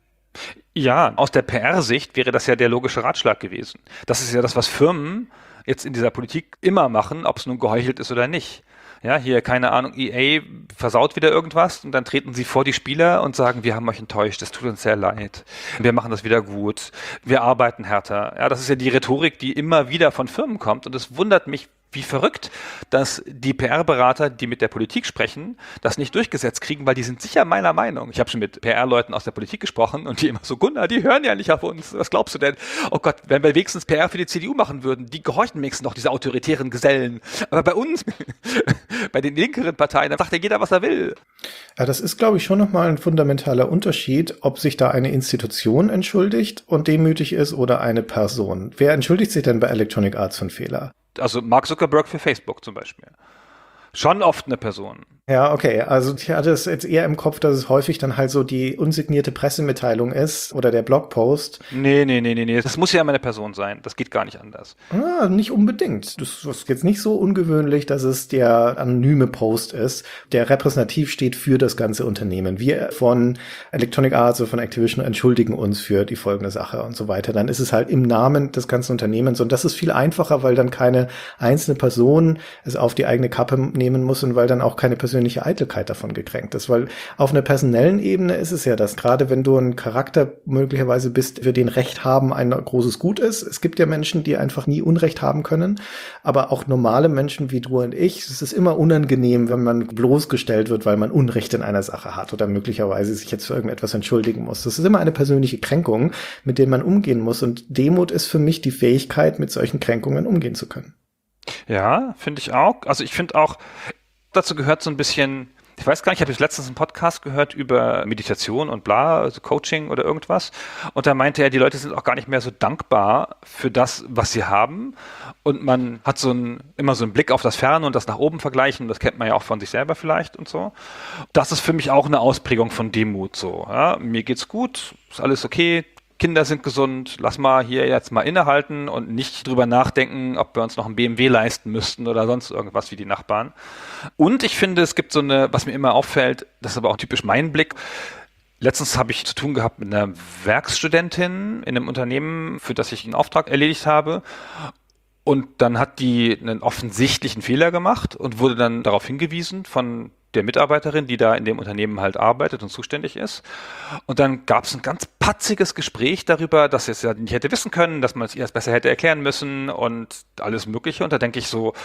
Ja, aus der PR-Sicht wäre das ja der logische Ratschlag gewesen. Das ist ja das, was Firmen jetzt in dieser Politik immer machen, ob es nun geheuchelt ist oder nicht. Ja, hier, keine Ahnung, EA versaut wieder irgendwas und dann treten sie vor die Spieler und sagen, wir haben euch enttäuscht, es tut uns sehr leid, wir machen das wieder gut, wir arbeiten härter. Ja, das ist ja die Rhetorik, die immer wieder von Firmen kommt und es wundert mich, wie verrückt, dass die PR-Berater, die mit der Politik sprechen, das nicht durchgesetzt kriegen, weil die sind sicher meiner Meinung. Ich habe schon mit PR-Leuten aus der Politik gesprochen und die immer so, Gunnar, die hören ja nicht auf uns. Was glaubst du denn? Oh Gott, wenn wir wenigstens PR für die CDU machen würden, die gehorchen wenigstens noch diese autoritären Gesellen. Aber bei uns, bei den linkeren Parteien, dann sagt ja jeder, was er will. Ja, das ist, glaube ich, schon nochmal ein fundamentaler Unterschied, ob sich da eine Institution entschuldigt und demütig ist oder eine Person. Wer entschuldigt sich denn bei Electronic Arts von Fehler? Also Mark Zuckerberg für Facebook zum Beispiel. Schon oft eine Person. Ja, okay. Also ich hatte es jetzt eher im Kopf, dass es häufig dann halt so die unsignierte Pressemitteilung ist oder der Blogpost. Nee. Das muss ja immer eine Person sein. Das geht gar nicht anders. Nicht unbedingt. Das ist jetzt nicht so ungewöhnlich, dass es der anonyme Post ist, der repräsentativ steht für das ganze Unternehmen. Wir von Electronic Arts oder von Activision entschuldigen uns für die folgende Sache und so weiter. Dann ist es halt im Namen des ganzen Unternehmens und das ist viel einfacher, weil dann keine einzelne Person es auf die eigene Kappe nehmen muss und weil dann auch keine persönliche Eitelkeit davon gekränkt ist, weil auf einer personellen Ebene ist es ja das, gerade wenn du ein Charakter möglicherweise bist, für den Recht haben ein großes Gut ist. Es gibt ja Menschen, die einfach nie Unrecht haben können, aber auch normale Menschen wie du und ich, es ist immer unangenehm, wenn man bloßgestellt wird, weil man Unrecht in einer Sache hat oder möglicherweise sich jetzt für irgendetwas entschuldigen muss. Das ist immer eine persönliche Kränkung, mit der man umgehen muss und Demut ist für mich die Fähigkeit, mit solchen Kränkungen umgehen zu können. Ja, finde ich auch. Also ich finde auch, dazu gehört so ein bisschen, ich weiß gar nicht, ich habe jetzt letztens einen Podcast gehört über Meditation und bla, also Coaching oder irgendwas. Und da meinte er, die Leute sind auch gar nicht mehr so dankbar für das, was sie haben. Und man hat immer so einen Blick auf das Ferne und das nach oben vergleichen. Das kennt man ja auch von sich selber vielleicht und so. Das ist für mich auch eine Ausprägung von Demut so. Ja, mir geht's gut, ist alles okay. Kinder sind gesund, lass mal hier jetzt mal innehalten und nicht drüber nachdenken, ob wir uns noch einen BMW leisten müssten oder sonst irgendwas wie die Nachbarn. Und ich finde, es gibt was mir immer auffällt, das ist aber auch typisch mein Blick. Letztens habe ich zu tun gehabt mit einer Werkstudentin in einem Unternehmen, für das ich einen Auftrag erledigt habe. Und dann hat die einen offensichtlichen Fehler gemacht und wurde dann darauf hingewiesen von der Mitarbeiterin, die da in dem Unternehmen halt arbeitet und zuständig ist. Und dann gab es ein ganz patziges Gespräch darüber, dass sie es ja nicht hätte wissen können, dass man es ihr erst besser hätte erklären müssen und alles Mögliche. Und da denke ich so,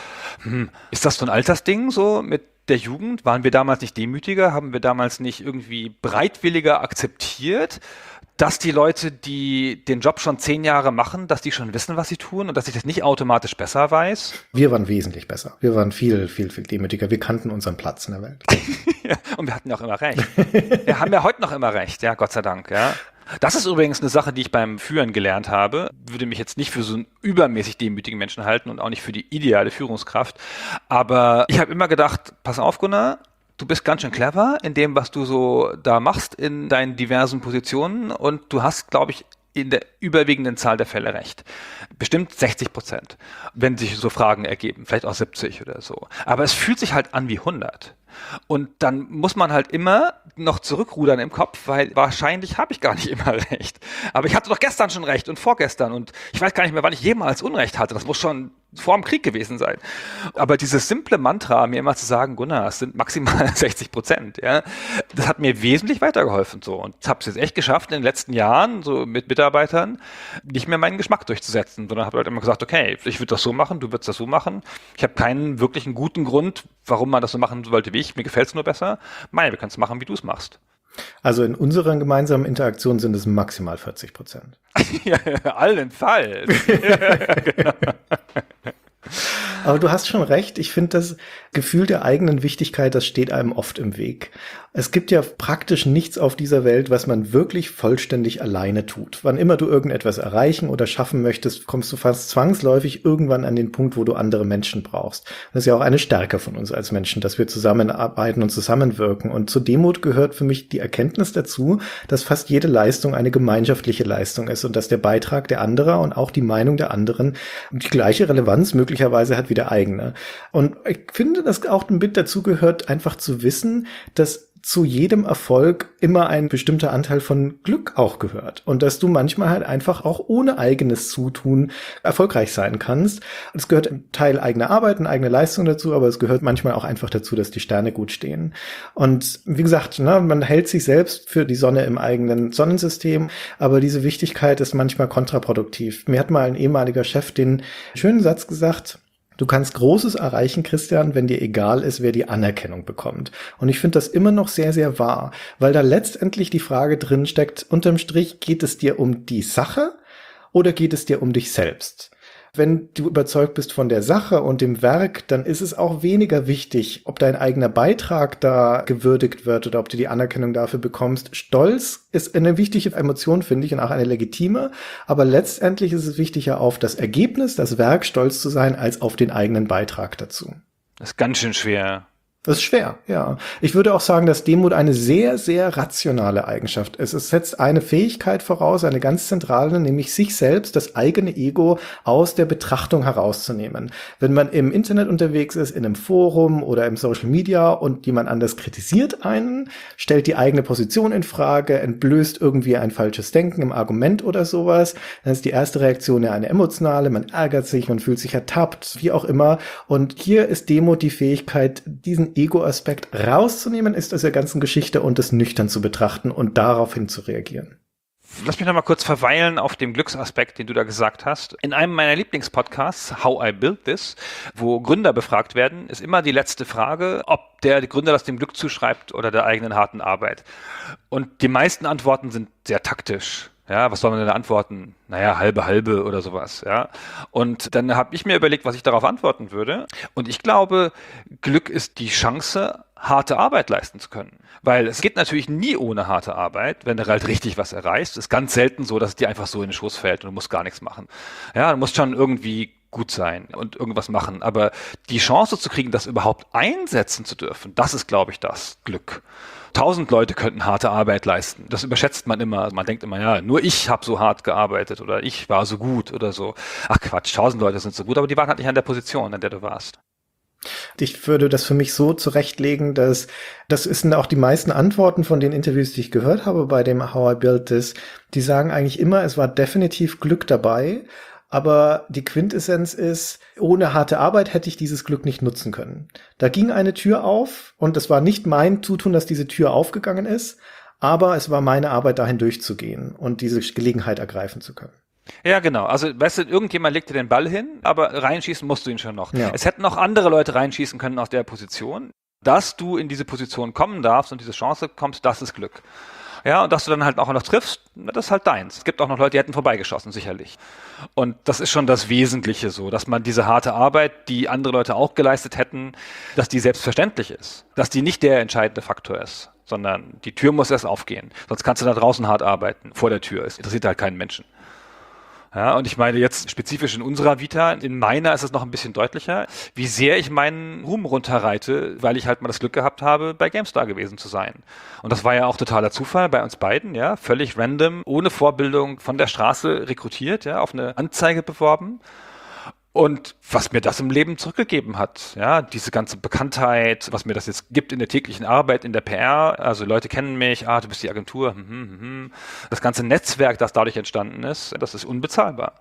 ist das so ein Altersding so mit der Jugend? Waren wir damals nicht demütiger? Haben wir damals nicht irgendwie bereitwilliger akzeptiert, dass die Leute, die den Job schon 10 Jahre machen, dass die schon wissen, was sie tun und dass ich das nicht automatisch besser weiß? Wir waren wesentlich besser. Wir waren viel demütiger. Wir kannten unseren Platz in der Welt. Ja, und wir hatten ja auch immer recht. Wir haben ja heute noch immer recht, ja, Gott sei Dank, ja. Das ist übrigens eine Sache, die ich beim Führen gelernt habe. Würde mich jetzt nicht für so einen übermäßig demütigen Menschen halten und auch nicht für die ideale Führungskraft. Aber ich habe immer gedacht, pass auf, Gunnar, du bist ganz schön clever in dem, was du so da machst in deinen diversen Positionen und du hast, glaube ich, in der überwiegenden Zahl der Fälle recht. Bestimmt 60%, wenn sich so Fragen ergeben, vielleicht auch 70 oder so. Aber es fühlt sich halt an wie 100. Und dann muss man halt immer noch zurückrudern im Kopf, weil wahrscheinlich habe ich gar nicht immer recht. Aber ich hatte doch gestern schon recht und vorgestern und ich weiß gar nicht mehr, wann ich jemals Unrecht hatte. Das muss schon vor dem Krieg gewesen sein. Aber dieses simple Mantra, mir immer zu sagen, Gunnar, es sind maximal 60%, ja, das hat mir wesentlich weitergeholfen so. Und ich habe es jetzt echt geschafft, in den letzten Jahren, so mit Mitarbeitern, nicht mehr meinen Geschmack durchzusetzen, sondern habe halt immer gesagt, okay, ich würde das so machen, du würdest das so machen. Ich habe keinen wirklichen guten Grund, warum man das so machen sollte wie ich. Mir gefällt es nur besser. Wir können es machen, wie du es machst. Also in unseren gemeinsamen Interaktionen sind es maximal 40%. Ja, allenfalls. Genau. Aber du hast schon recht. Ich finde, das Gefühl der eigenen Wichtigkeit, das steht einem oft im Weg. Es gibt ja praktisch nichts auf dieser Welt, was man wirklich vollständig alleine tut. Wann immer du irgendetwas erreichen oder schaffen möchtest, kommst du fast zwangsläufig irgendwann an den Punkt, wo du andere Menschen brauchst. Das ist ja auch eine Stärke von uns als Menschen, dass wir zusammenarbeiten und zusammenwirken. Und zur Demut gehört für mich die Erkenntnis dazu, dass fast jede Leistung eine gemeinschaftliche Leistung ist und dass der Beitrag der anderen und auch die Meinung der anderen die gleiche Relevanz möglicherweise hat wie der eigene. Und ich finde, dass auch ein Bit dazu gehört, einfach zu wissen, dass zu jedem Erfolg immer ein bestimmter Anteil von Glück auch gehört. Und dass du manchmal halt einfach auch ohne eigenes Zutun erfolgreich sein kannst. Es gehört ein Teil eigener Arbeit, eine eigene Leistung dazu, aber es gehört manchmal auch einfach dazu, dass die Sterne gut stehen. Und wie gesagt, man hält sich selbst für die Sonne im eigenen Sonnensystem, aber diese Wichtigkeit ist manchmal kontraproduktiv. Mir hat mal ein ehemaliger Chef den schönen Satz gesagt: Du kannst Großes erreichen, Christian, wenn dir egal ist, wer die Anerkennung bekommt. Und ich finde das immer noch sehr, sehr wahr, weil da letztendlich die Frage drin steckt, unterm Strich, geht es dir um die Sache oder geht es dir um dich selbst? Wenn du überzeugt bist von der Sache und dem Werk, dann ist es auch weniger wichtig, ob dein eigener Beitrag da gewürdigt wird oder ob du die Anerkennung dafür bekommst. Stolz ist eine wichtige Emotion, finde ich, und auch eine legitime. Aber letztendlich ist es wichtiger, auf das Ergebnis, das Werk stolz zu sein, als auf den eigenen Beitrag dazu. Das ist ganz schön schwer. Das ist schwer, ja. Ich würde auch sagen, dass Demut eine sehr, sehr rationale Eigenschaft ist. Es setzt eine Fähigkeit voraus, eine ganz zentrale, nämlich sich selbst, das eigene Ego aus der Betrachtung herauszunehmen. Wenn man im Internet unterwegs ist, in einem Forum oder im Social Media und jemand anders kritisiert einen, stellt die eigene Position in Frage, entblößt irgendwie ein falsches Denken im Argument oder sowas, dann ist die erste Reaktion ja eine emotionale, man ärgert sich, man fühlt sich ertappt, wie auch immer. Und hier ist Demut die Fähigkeit, diesen Ego-Aspekt rauszunehmen, ist aus der ganzen Geschichte und es nüchtern zu betrachten und daraufhin zu reagieren. Lass mich noch mal kurz verweilen auf dem Glücksaspekt, den du da gesagt hast. In einem meiner Lieblingspodcasts, How I Built This, wo Gründer befragt werden, ist immer die letzte Frage, ob der Gründer das dem Glück zuschreibt oder der eigenen harten Arbeit. Und die meisten Antworten sind sehr taktisch. Ja, was soll man denn da antworten? Naja, halbe oder sowas, ja. Und dann habe ich mir überlegt, was ich darauf antworten würde. Und ich glaube, Glück ist die Chance, harte Arbeit leisten zu können. Weil es geht natürlich nie ohne harte Arbeit, wenn du halt richtig was erreichst. Es ist ganz selten so, dass es dir einfach so in den Schoß fällt und du musst gar nichts machen. Ja, du musst schon irgendwie gut sein und irgendwas machen. Aber die Chance zu kriegen, das überhaupt einsetzen zu dürfen, das ist, glaube ich, das Glück. 1000 Leute könnten harte Arbeit leisten. Das überschätzt man immer. Man denkt immer, ja, nur ich habe so hart gearbeitet oder ich war so gut oder so. Ach Quatsch, 1000 Leute sind so gut, aber die waren halt nicht an der Position, an der du warst. Ich würde das für mich so zurechtlegen, dass das sind auch die meisten Antworten von den Interviews, die ich gehört habe bei dem How I Built This, die sagen eigentlich immer, es war definitiv Glück dabei. Aber die Quintessenz ist, ohne harte Arbeit hätte ich dieses Glück nicht nutzen können. Da ging eine Tür auf und es war nicht mein Zutun, dass diese Tür aufgegangen ist, aber es war meine Arbeit, dahin durchzugehen und diese Gelegenheit ergreifen zu können. Ja, genau. Also, weißt du, irgendjemand legt dir den Ball hin, aber reinschießen musst du ihn schon noch. Ja. Es hätten auch andere Leute reinschießen können aus der Position. Dass du in diese Position kommen darfst und diese Chance kommst, das ist Glück. Ja, und dass du dann halt auch noch triffst, das ist halt deins. Es gibt auch noch Leute, die hätten vorbeigeschossen, sicherlich. Und das ist schon das Wesentliche so, dass man diese harte Arbeit, die andere Leute auch geleistet hätten, dass die selbstverständlich ist. Dass die nicht der entscheidende Faktor ist, sondern die Tür muss erst aufgehen. Sonst kannst du da draußen hart arbeiten, vor der Tür. Es interessiert halt keinen Menschen. Ja, und ich meine jetzt spezifisch in unserer Vita, in meiner ist es noch ein bisschen deutlicher, wie sehr ich meinen Ruhm runterreite, weil ich halt mal das Glück gehabt habe, bei GameStar gewesen zu sein. Und das war ja auch totaler Zufall bei uns beiden, ja, völlig random, ohne Vorbildung von der Straße rekrutiert, ja, auf eine Anzeige beworben. Und was mir das im Leben zurückgegeben hat, ja, diese ganze Bekanntheit, was mir das jetzt gibt in der täglichen Arbeit, in der PR, also Leute kennen mich, du bist die Agentur, das ganze Netzwerk, das dadurch entstanden ist, das ist unbezahlbar.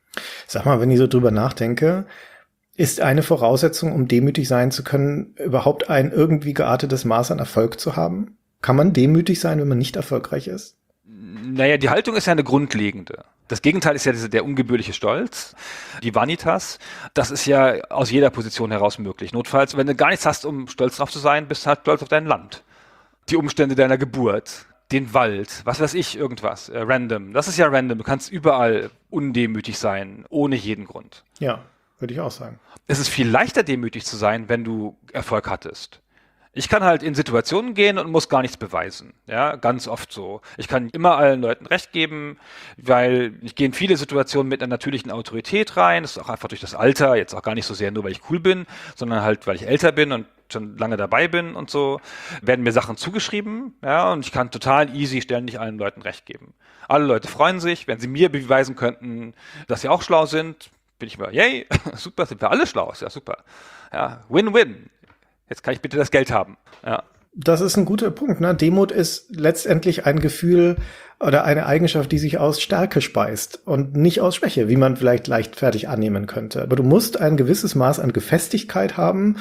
Sag mal, wenn ich so drüber nachdenke, ist eine Voraussetzung, um demütig sein zu können, überhaupt ein irgendwie geartetes Maß an Erfolg zu haben? Kann man demütig sein, wenn man nicht erfolgreich ist? Naja, die Haltung ist ja eine grundlegende. Das Gegenteil ist ja der ungebührliche Stolz, die Vanitas. Das ist ja aus jeder Position heraus möglich. Notfalls, wenn du gar nichts hast, um stolz drauf zu sein, bist du halt stolz auf dein Land. Die Umstände deiner Geburt, den Wald, was weiß ich, irgendwas, random. Das ist ja random. Du kannst überall undemütig sein, ohne jeden Grund. Ja, würde ich auch sagen. Es ist viel leichter, demütig zu sein, wenn du Erfolg hattest. Ich kann halt in Situationen gehen und muss gar nichts beweisen. Ja, ganz oft so. Ich kann immer allen Leuten Recht geben, weil ich gehe in viele Situationen mit einer natürlichen Autorität rein. Das ist auch einfach durch das Alter, jetzt auch gar nicht so sehr nur, weil ich cool bin, sondern halt, weil ich älter bin und schon lange dabei bin und so, werden mir Sachen zugeschrieben, ja, und ich kann total easy ständig allen Leuten Recht geben. Alle Leute freuen sich, wenn sie mir beweisen könnten, dass sie auch schlau sind, bin ich immer, yay, super, sind wir alle schlau, ist ja super. Ja, Win-Win. Jetzt kann ich bitte das Geld haben. Ja. Das ist ein guter Punkt. Ne? Demut ist letztendlich ein Gefühl oder eine Eigenschaft, die sich aus Stärke speist und nicht aus Schwäche, wie man vielleicht leichtfertig annehmen könnte. Aber du musst ein gewisses Maß an Gefestigkeit haben,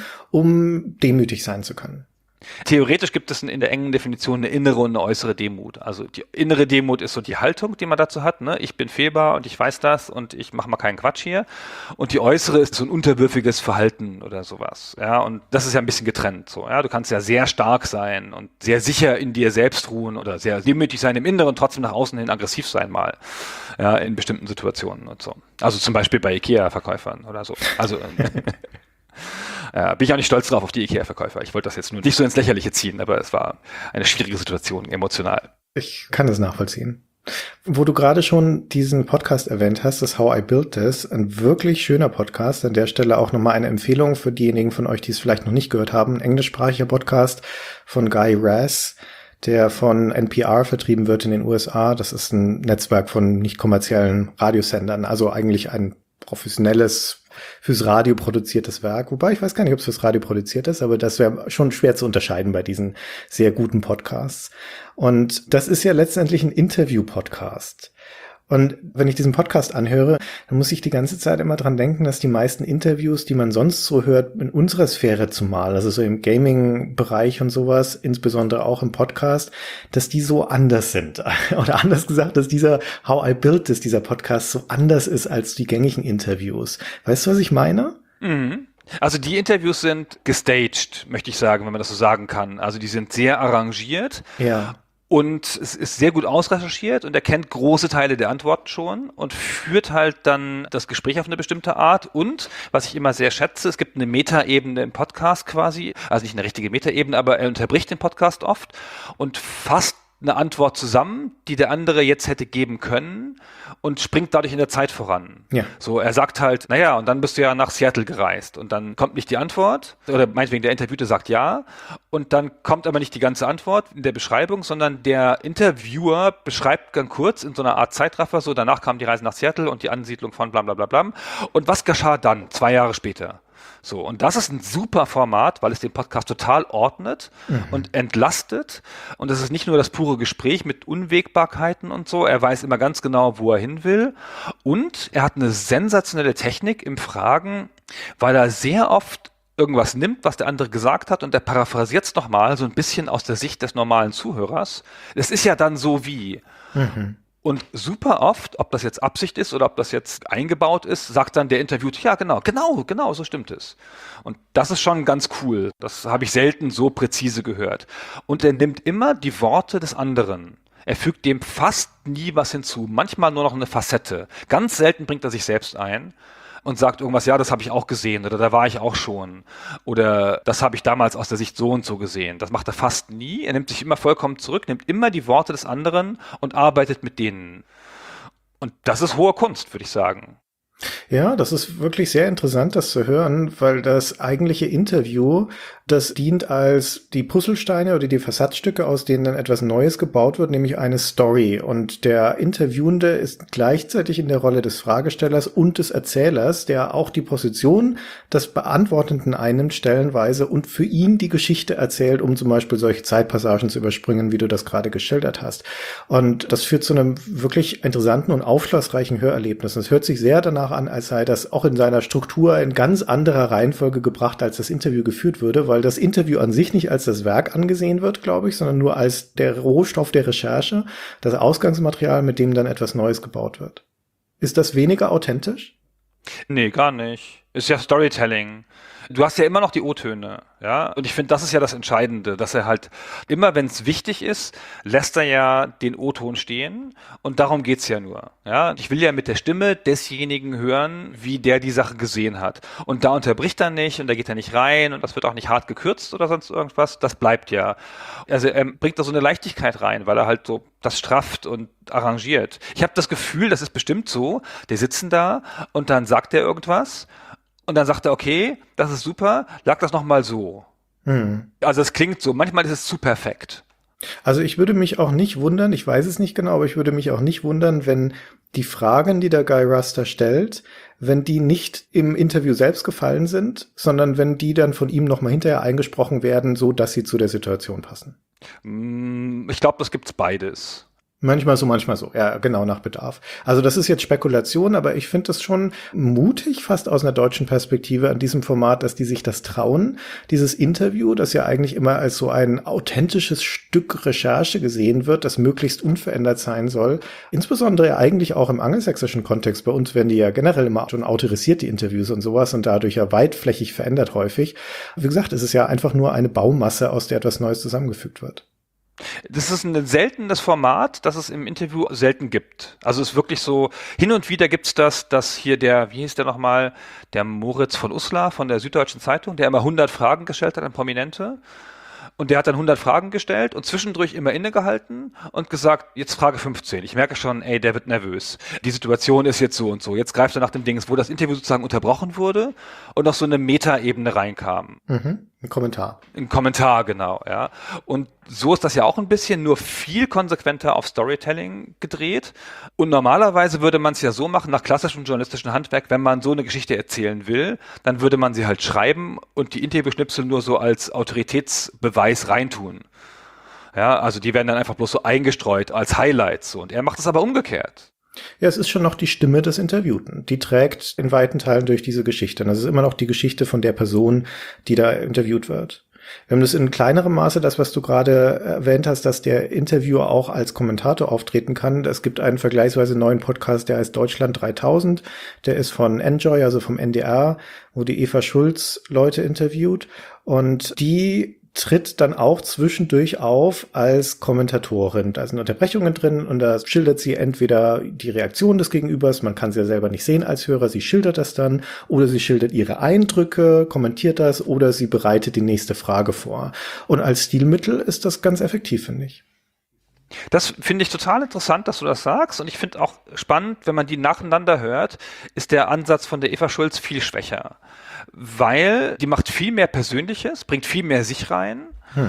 um demütig sein zu können. Theoretisch gibt es in der engen Definition eine innere und eine äußere Demut. Also die innere Demut ist so die Haltung, die man dazu hat. Ne? Ich bin fehlbar und ich weiß das und ich mache mal keinen Quatsch hier. Und die äußere ist so ein unterwürfiges Verhalten oder sowas. Ja, und das ist ja ein bisschen getrennt. So, ja, du kannst ja sehr stark sein und sehr sicher in dir selbst ruhen oder sehr demütig sein im Inneren, trotzdem nach außen hin aggressiv sein mal. Ja, in bestimmten Situationen und so. Also zum Beispiel bei IKEA-Verkäufern oder so. Also bin ich auch nicht stolz drauf auf die IKEA-Verkäufer. Ich wollte das jetzt nur nicht so ins Lächerliche ziehen, aber es war eine schwierige Situation, emotional. Ich kann das nachvollziehen. Wo du gerade schon diesen Podcast erwähnt hast, das How I Built This, ein wirklich schöner Podcast. An der Stelle auch nochmal eine Empfehlung für diejenigen von euch, die es vielleicht noch nicht gehört haben. Ein englischsprachiger Podcast von Guy Raz, der von NPR vertrieben wird in den USA. Das ist ein Netzwerk von nicht kommerziellen Radiosendern, also eigentlich ein professionelles, fürs Radio produziertes Werk. Wobei ich weiß gar nicht, ob es fürs Radio produziert ist, aber das wäre schon schwer zu unterscheiden bei diesen sehr guten Podcasts. Und das ist ja letztendlich ein Interview-Podcast. Und wenn ich diesen Podcast anhöre, dann muss ich die ganze Zeit immer dran denken, dass die meisten Interviews, die man sonst so hört, in unserer Sphäre zumal, also so im Gaming-Bereich und sowas, insbesondere auch im Podcast, dass die so anders sind. Oder anders gesagt, dass dieser How I Built This, dieser Podcast so anders ist als die gängigen Interviews. Weißt du, was ich meine? Mhm. Also die Interviews sind gestaged, möchte ich sagen, wenn man das so sagen kann. Also die sind sehr arrangiert. Ja. Und es ist sehr gut ausrecherchiert und er kennt große Teile der Antworten schon und führt halt dann das Gespräch auf eine bestimmte Art. Und, was ich immer sehr schätze, es gibt eine Metaebene im Podcast quasi, also nicht eine richtige Metaebene, aber er unterbricht den Podcast oft und fasst eine Antwort zusammen, die der andere jetzt hätte geben können und springt dadurch in der Zeit voran. Ja. So, er sagt halt, naja, und dann bist du ja nach Seattle gereist und dann kommt nicht die Antwort oder meinetwegen der Interviewte sagt ja und dann kommt aber nicht die ganze Antwort in der Beschreibung, sondern der Interviewer beschreibt ganz kurz in so einer Art Zeitraffer, so danach kam die Reise nach Seattle und die Ansiedlung von bla bla bla bla. Und was geschah dann, 2 Jahre später? So, und das ist ein super Format, weil es den Podcast total ordnet und entlastet. Und es ist nicht nur das pure Gespräch mit Unwägbarkeiten und so. Er weiß immer ganz genau, wo er hin will. Und er hat eine sensationelle Technik im Fragen, weil er sehr oft irgendwas nimmt, was der andere gesagt hat und er paraphrasiert es nochmal, so ein bisschen aus der Sicht des normalen Zuhörers. Es ist ja dann so wie... Und super oft, ob das jetzt Absicht ist oder ob das jetzt eingebaut ist, sagt dann der Interviewte, ja genau, so stimmt es. Und das ist schon ganz cool. Das habe ich selten so präzise gehört. Und er nimmt immer die Worte des anderen. Er fügt dem fast nie was hinzu. Manchmal nur noch eine Facette. Ganz selten bringt er sich selbst ein und sagt irgendwas, ja, das habe ich auch gesehen oder da war ich auch schon oder das habe ich damals aus der Sicht so und so gesehen. Das macht er fast nie. Er nimmt sich immer vollkommen zurück, nimmt immer die Worte des anderen und arbeitet mit denen. Und das ist hohe Kunst, würde ich sagen. Ja, das ist wirklich sehr interessant, das zu hören, weil das eigentliche Interview, das dient als die Puzzlesteine oder die Versatzstücke, aus denen dann etwas Neues gebaut wird, nämlich eine Story. Und der Interviewende ist gleichzeitig in der Rolle des Fragestellers und des Erzählers, der auch die Position des Beantwortenden einnimmt, stellenweise, und für ihn die Geschichte erzählt, um zum Beispiel solche Zeitpassagen zu überspringen, wie du das gerade geschildert hast. Und das führt zu einem wirklich interessanten und aufschlussreichen Hörerlebnis. Es hört sich sehr danach an, als sei das auch in seiner Struktur in ganz anderer Reihenfolge gebracht, als das Interview geführt würde, weil das Interview an sich nicht als das Werk angesehen wird, glaube ich, sondern nur als der Rohstoff der Recherche, das Ausgangsmaterial, mit dem dann etwas Neues gebaut wird. Ist das weniger authentisch? Nee, gar nicht. Ist ja Storytelling. Du hast ja immer noch die O-Töne, ja. Und ich finde, das ist ja das Entscheidende, dass er halt immer, wenn es wichtig ist, lässt er ja den O-Ton stehen. Und darum geht's ja nur, ja. Ich will ja mit der Stimme desjenigen hören, wie der die Sache gesehen hat. Und da unterbricht er nicht und da geht er nicht rein und das wird auch nicht hart gekürzt oder sonst irgendwas. Das bleibt ja. Also er bringt da so eine Leichtigkeit rein, weil er halt so das strafft und arrangiert. Ich habe das Gefühl, das ist bestimmt so, die sitzen da und dann sagt er irgendwas. Und dann sagt er, okay, das ist super, sag das nochmal so. Also es klingt so, manchmal ist es zu perfekt. Also ich würde mich auch nicht wundern, ich weiß es nicht genau, aber ich würde mich auch nicht wundern, wenn die Fragen, die der Guy Raz stellt, wenn die nicht im Interview selbst gefallen sind, sondern wenn die dann von ihm nochmal hinterher eingesprochen werden, so dass sie zu der Situation passen. Ich glaube, das gibt's beides. Manchmal so, ja, genau, nach Bedarf. Also das ist jetzt Spekulation, aber ich finde es schon mutig, fast aus einer deutschen Perspektive an diesem Format, dass die sich das trauen, dieses Interview, das ja eigentlich immer als so ein authentisches Stück Recherche gesehen wird, das möglichst unverändert sein soll, insbesondere ja eigentlich auch im angelsächsischen Kontext. Bei uns werden die ja generell immer schon autorisiert, die Interviews und sowas, und dadurch ja weitflächig verändert häufig. Wie gesagt, es ist ja einfach nur eine Baumasse, aus der etwas Neues zusammengefügt wird. Das ist ein seltenes Format, das es im Interview selten gibt. Also es ist wirklich so, hin und wieder gibt's das, dass hier wie hieß der nochmal, der Moritz von Uslar von der Süddeutschen Zeitung, der immer 100 Fragen gestellt hat an Prominente. Und der hat dann 100 Fragen gestellt und zwischendurch immer innegehalten und gesagt, jetzt Frage 15. Ich merke schon, ey, der wird nervös. Die Situation ist jetzt so und so. Jetzt greift er nach dem Dings, wo das Interview sozusagen unterbrochen wurde und auf so eine Metaebene reinkam. Ein Kommentar. Ein Kommentar, genau, ja. Und so ist das ja auch ein bisschen, nur viel konsequenter auf Storytelling gedreht. Und normalerweise würde man es ja so machen, nach klassischem journalistischen Handwerk, wenn man so eine Geschichte erzählen will, dann würde man sie halt schreiben und die Interviewschnipsel nur so als Autoritätsbeweis reintun. Ja, also die werden dann einfach bloß so eingestreut als Highlights. So. Und er macht es aber umgekehrt. Ja, es ist schon noch die Stimme des Interviewten. Die trägt in weiten Teilen durch diese Geschichte. Und das ist immer noch die Geschichte von der Person, die da interviewt wird. Wir haben das in kleinerem Maße, das, was du gerade erwähnt hast, dass der Interviewer auch als Kommentator auftreten kann. Es gibt einen vergleichsweise neuen Podcast, der heißt Deutschland 3000. Der ist von Enjoy, also vom NDR, wo die Eva Schulz Leute interviewt. Und die tritt dann auch zwischendurch auf als Kommentatorin. Da sind Unterbrechungen drin und da schildert sie entweder die Reaktion des Gegenübers, man kann sie ja selber nicht sehen als Hörer, sie schildert das dann, oder sie schildert ihre Eindrücke, kommentiert das, oder sie bereitet die nächste Frage vor. Und als Stilmittel ist das ganz effektiv, finde ich. Das finde ich total interessant, dass du das sagst, und ich finde auch spannend, wenn man die nacheinander hört, ist der Ansatz von der Eva Schulz viel schwächer, weil die macht viel mehr Persönliches, bringt viel mehr sich rein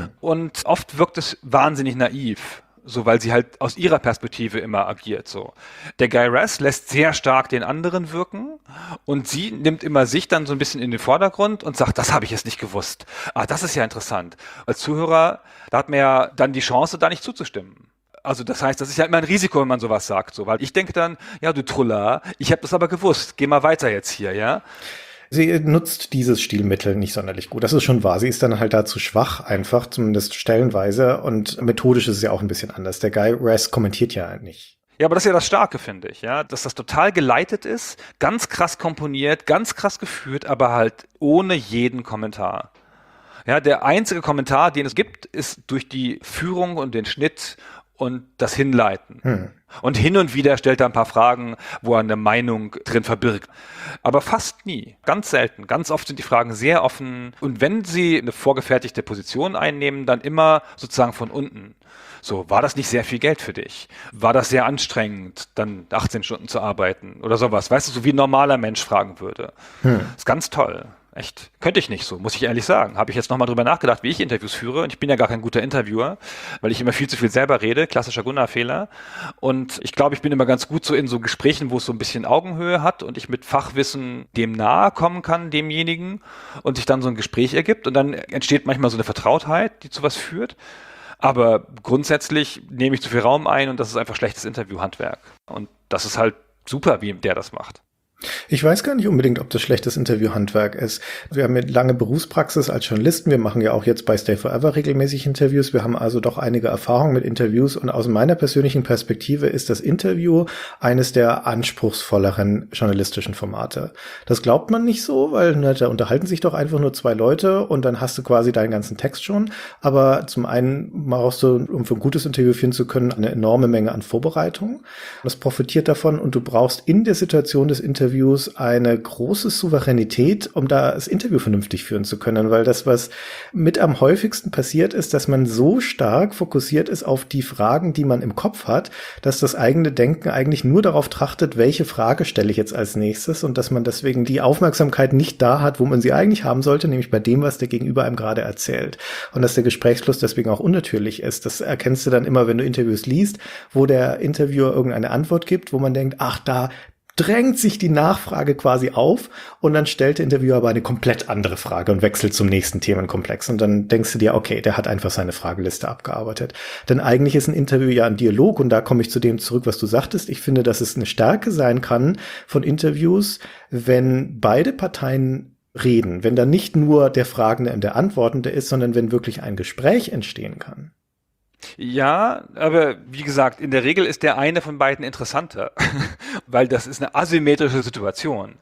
und oft wirkt es wahnsinnig naiv, so weil sie halt aus ihrer Perspektive immer agiert. So, der Guy Raz lässt sehr stark den anderen wirken und sie nimmt immer sich dann so ein bisschen in den Vordergrund und sagt, das habe ich jetzt nicht gewusst. Ah, das ist ja interessant. Als Zuhörer, da hat man ja dann die Chance, da nicht zuzustimmen. Also das heißt, das ist ja immer ein Risiko, wenn man sowas sagt, so, weil ich denke dann, ja, du Truller, ich habe das aber gewusst, geh mal weiter jetzt hier, ja. Sie nutzt dieses Stilmittel nicht sonderlich gut. Das ist schon wahr. Sie ist dann halt dazu schwach, einfach, zumindest stellenweise. Und methodisch ist es ja auch ein bisschen anders. Der Guy Raz kommentiert ja nicht. Ja, aber das ist ja das Starke, finde ich, ja, dass das total geleitet ist, ganz krass komponiert, ganz krass geführt, aber halt ohne jeden Kommentar. Ja, der einzige Kommentar, den es gibt, ist durch die Führung und den Schnitt und das Hinleiten. Und hin und wieder stellt er ein paar Fragen, wo er eine Meinung drin verbirgt. Aber fast nie. Ganz selten. Ganz oft sind die Fragen sehr offen. Und wenn sie eine vorgefertigte Position einnehmen, dann immer sozusagen von unten. So, war das nicht sehr viel Geld für dich? War das sehr anstrengend, dann 18 Stunden zu arbeiten oder sowas? Weißt du, so wie ein normaler Mensch fragen würde. Ist ganz toll. Echt. Könnte ich nicht so, muss ich ehrlich sagen. Habe ich jetzt nochmal drüber nachgedacht, wie ich Interviews führe. Und ich bin ja gar kein guter Interviewer, weil ich immer viel zu viel selber rede. Klassischer Gunnar-Fehler. Und ich glaube, ich bin immer ganz gut so in so Gesprächen, wo es so ein bisschen Augenhöhe hat und ich mit Fachwissen dem nahe kommen kann, demjenigen. Und sich dann so ein Gespräch ergibt. Und dann entsteht manchmal so eine Vertrautheit, die zu was führt. Aber grundsätzlich nehme ich zu viel Raum ein und das ist einfach schlechtes Interviewhandwerk. Und das ist halt super, wie der das macht. Ich weiß gar nicht unbedingt, ob das schlechtes Interviewhandwerk ist. Wir haben eine lange Berufspraxis als Journalisten. Wir machen ja auch jetzt bei Stay Forever regelmäßig Interviews. Wir haben also doch einige Erfahrungen mit Interviews. Und aus meiner persönlichen Perspektive ist das Interview eines der anspruchsvolleren journalistischen Formate. Das glaubt man nicht so, weil da unterhalten sich doch einfach nur zwei Leute und dann hast du quasi deinen ganzen Text schon. Aber zum einen brauchst du, um für ein gutes Interview finden zu können, eine enorme Menge an Vorbereitung. Das profitiert davon und du brauchst in der Situation des Interviews eine große Souveränität, um da das Interview vernünftig führen zu können, weil das, was mit am häufigsten passiert ist, dass man so stark fokussiert ist auf die Fragen, die man im Kopf hat, dass das eigene Denken eigentlich nur darauf trachtet, welche Frage stelle ich jetzt als nächstes und dass man deswegen die Aufmerksamkeit nicht da hat, wo man sie eigentlich haben sollte, nämlich bei dem, was der Gegenüber einem gerade erzählt. Und dass der Gesprächsfluss deswegen auch unnatürlich ist. Das erkennst du dann immer, wenn du Interviews liest, wo der Interviewer irgendeine Antwort gibt, wo man denkt, ach, da drängt sich die Nachfrage quasi auf und dann stellt der Interviewer aber eine komplett andere Frage und wechselt zum nächsten Themenkomplex und dann denkst du dir, okay, der hat einfach seine Frageliste abgearbeitet. Denn eigentlich ist ein Interview ja ein Dialog und da komme ich zu dem zurück, was du sagtest. Ich finde, dass es eine Stärke sein kann von Interviews, wenn beide Parteien reden, wenn da nicht nur der Fragende und der Antwortende ist, sondern wenn wirklich ein Gespräch entstehen kann. Ja, aber wie gesagt, in der Regel ist der eine von beiden interessanter, weil das ist eine asymmetrische Situation.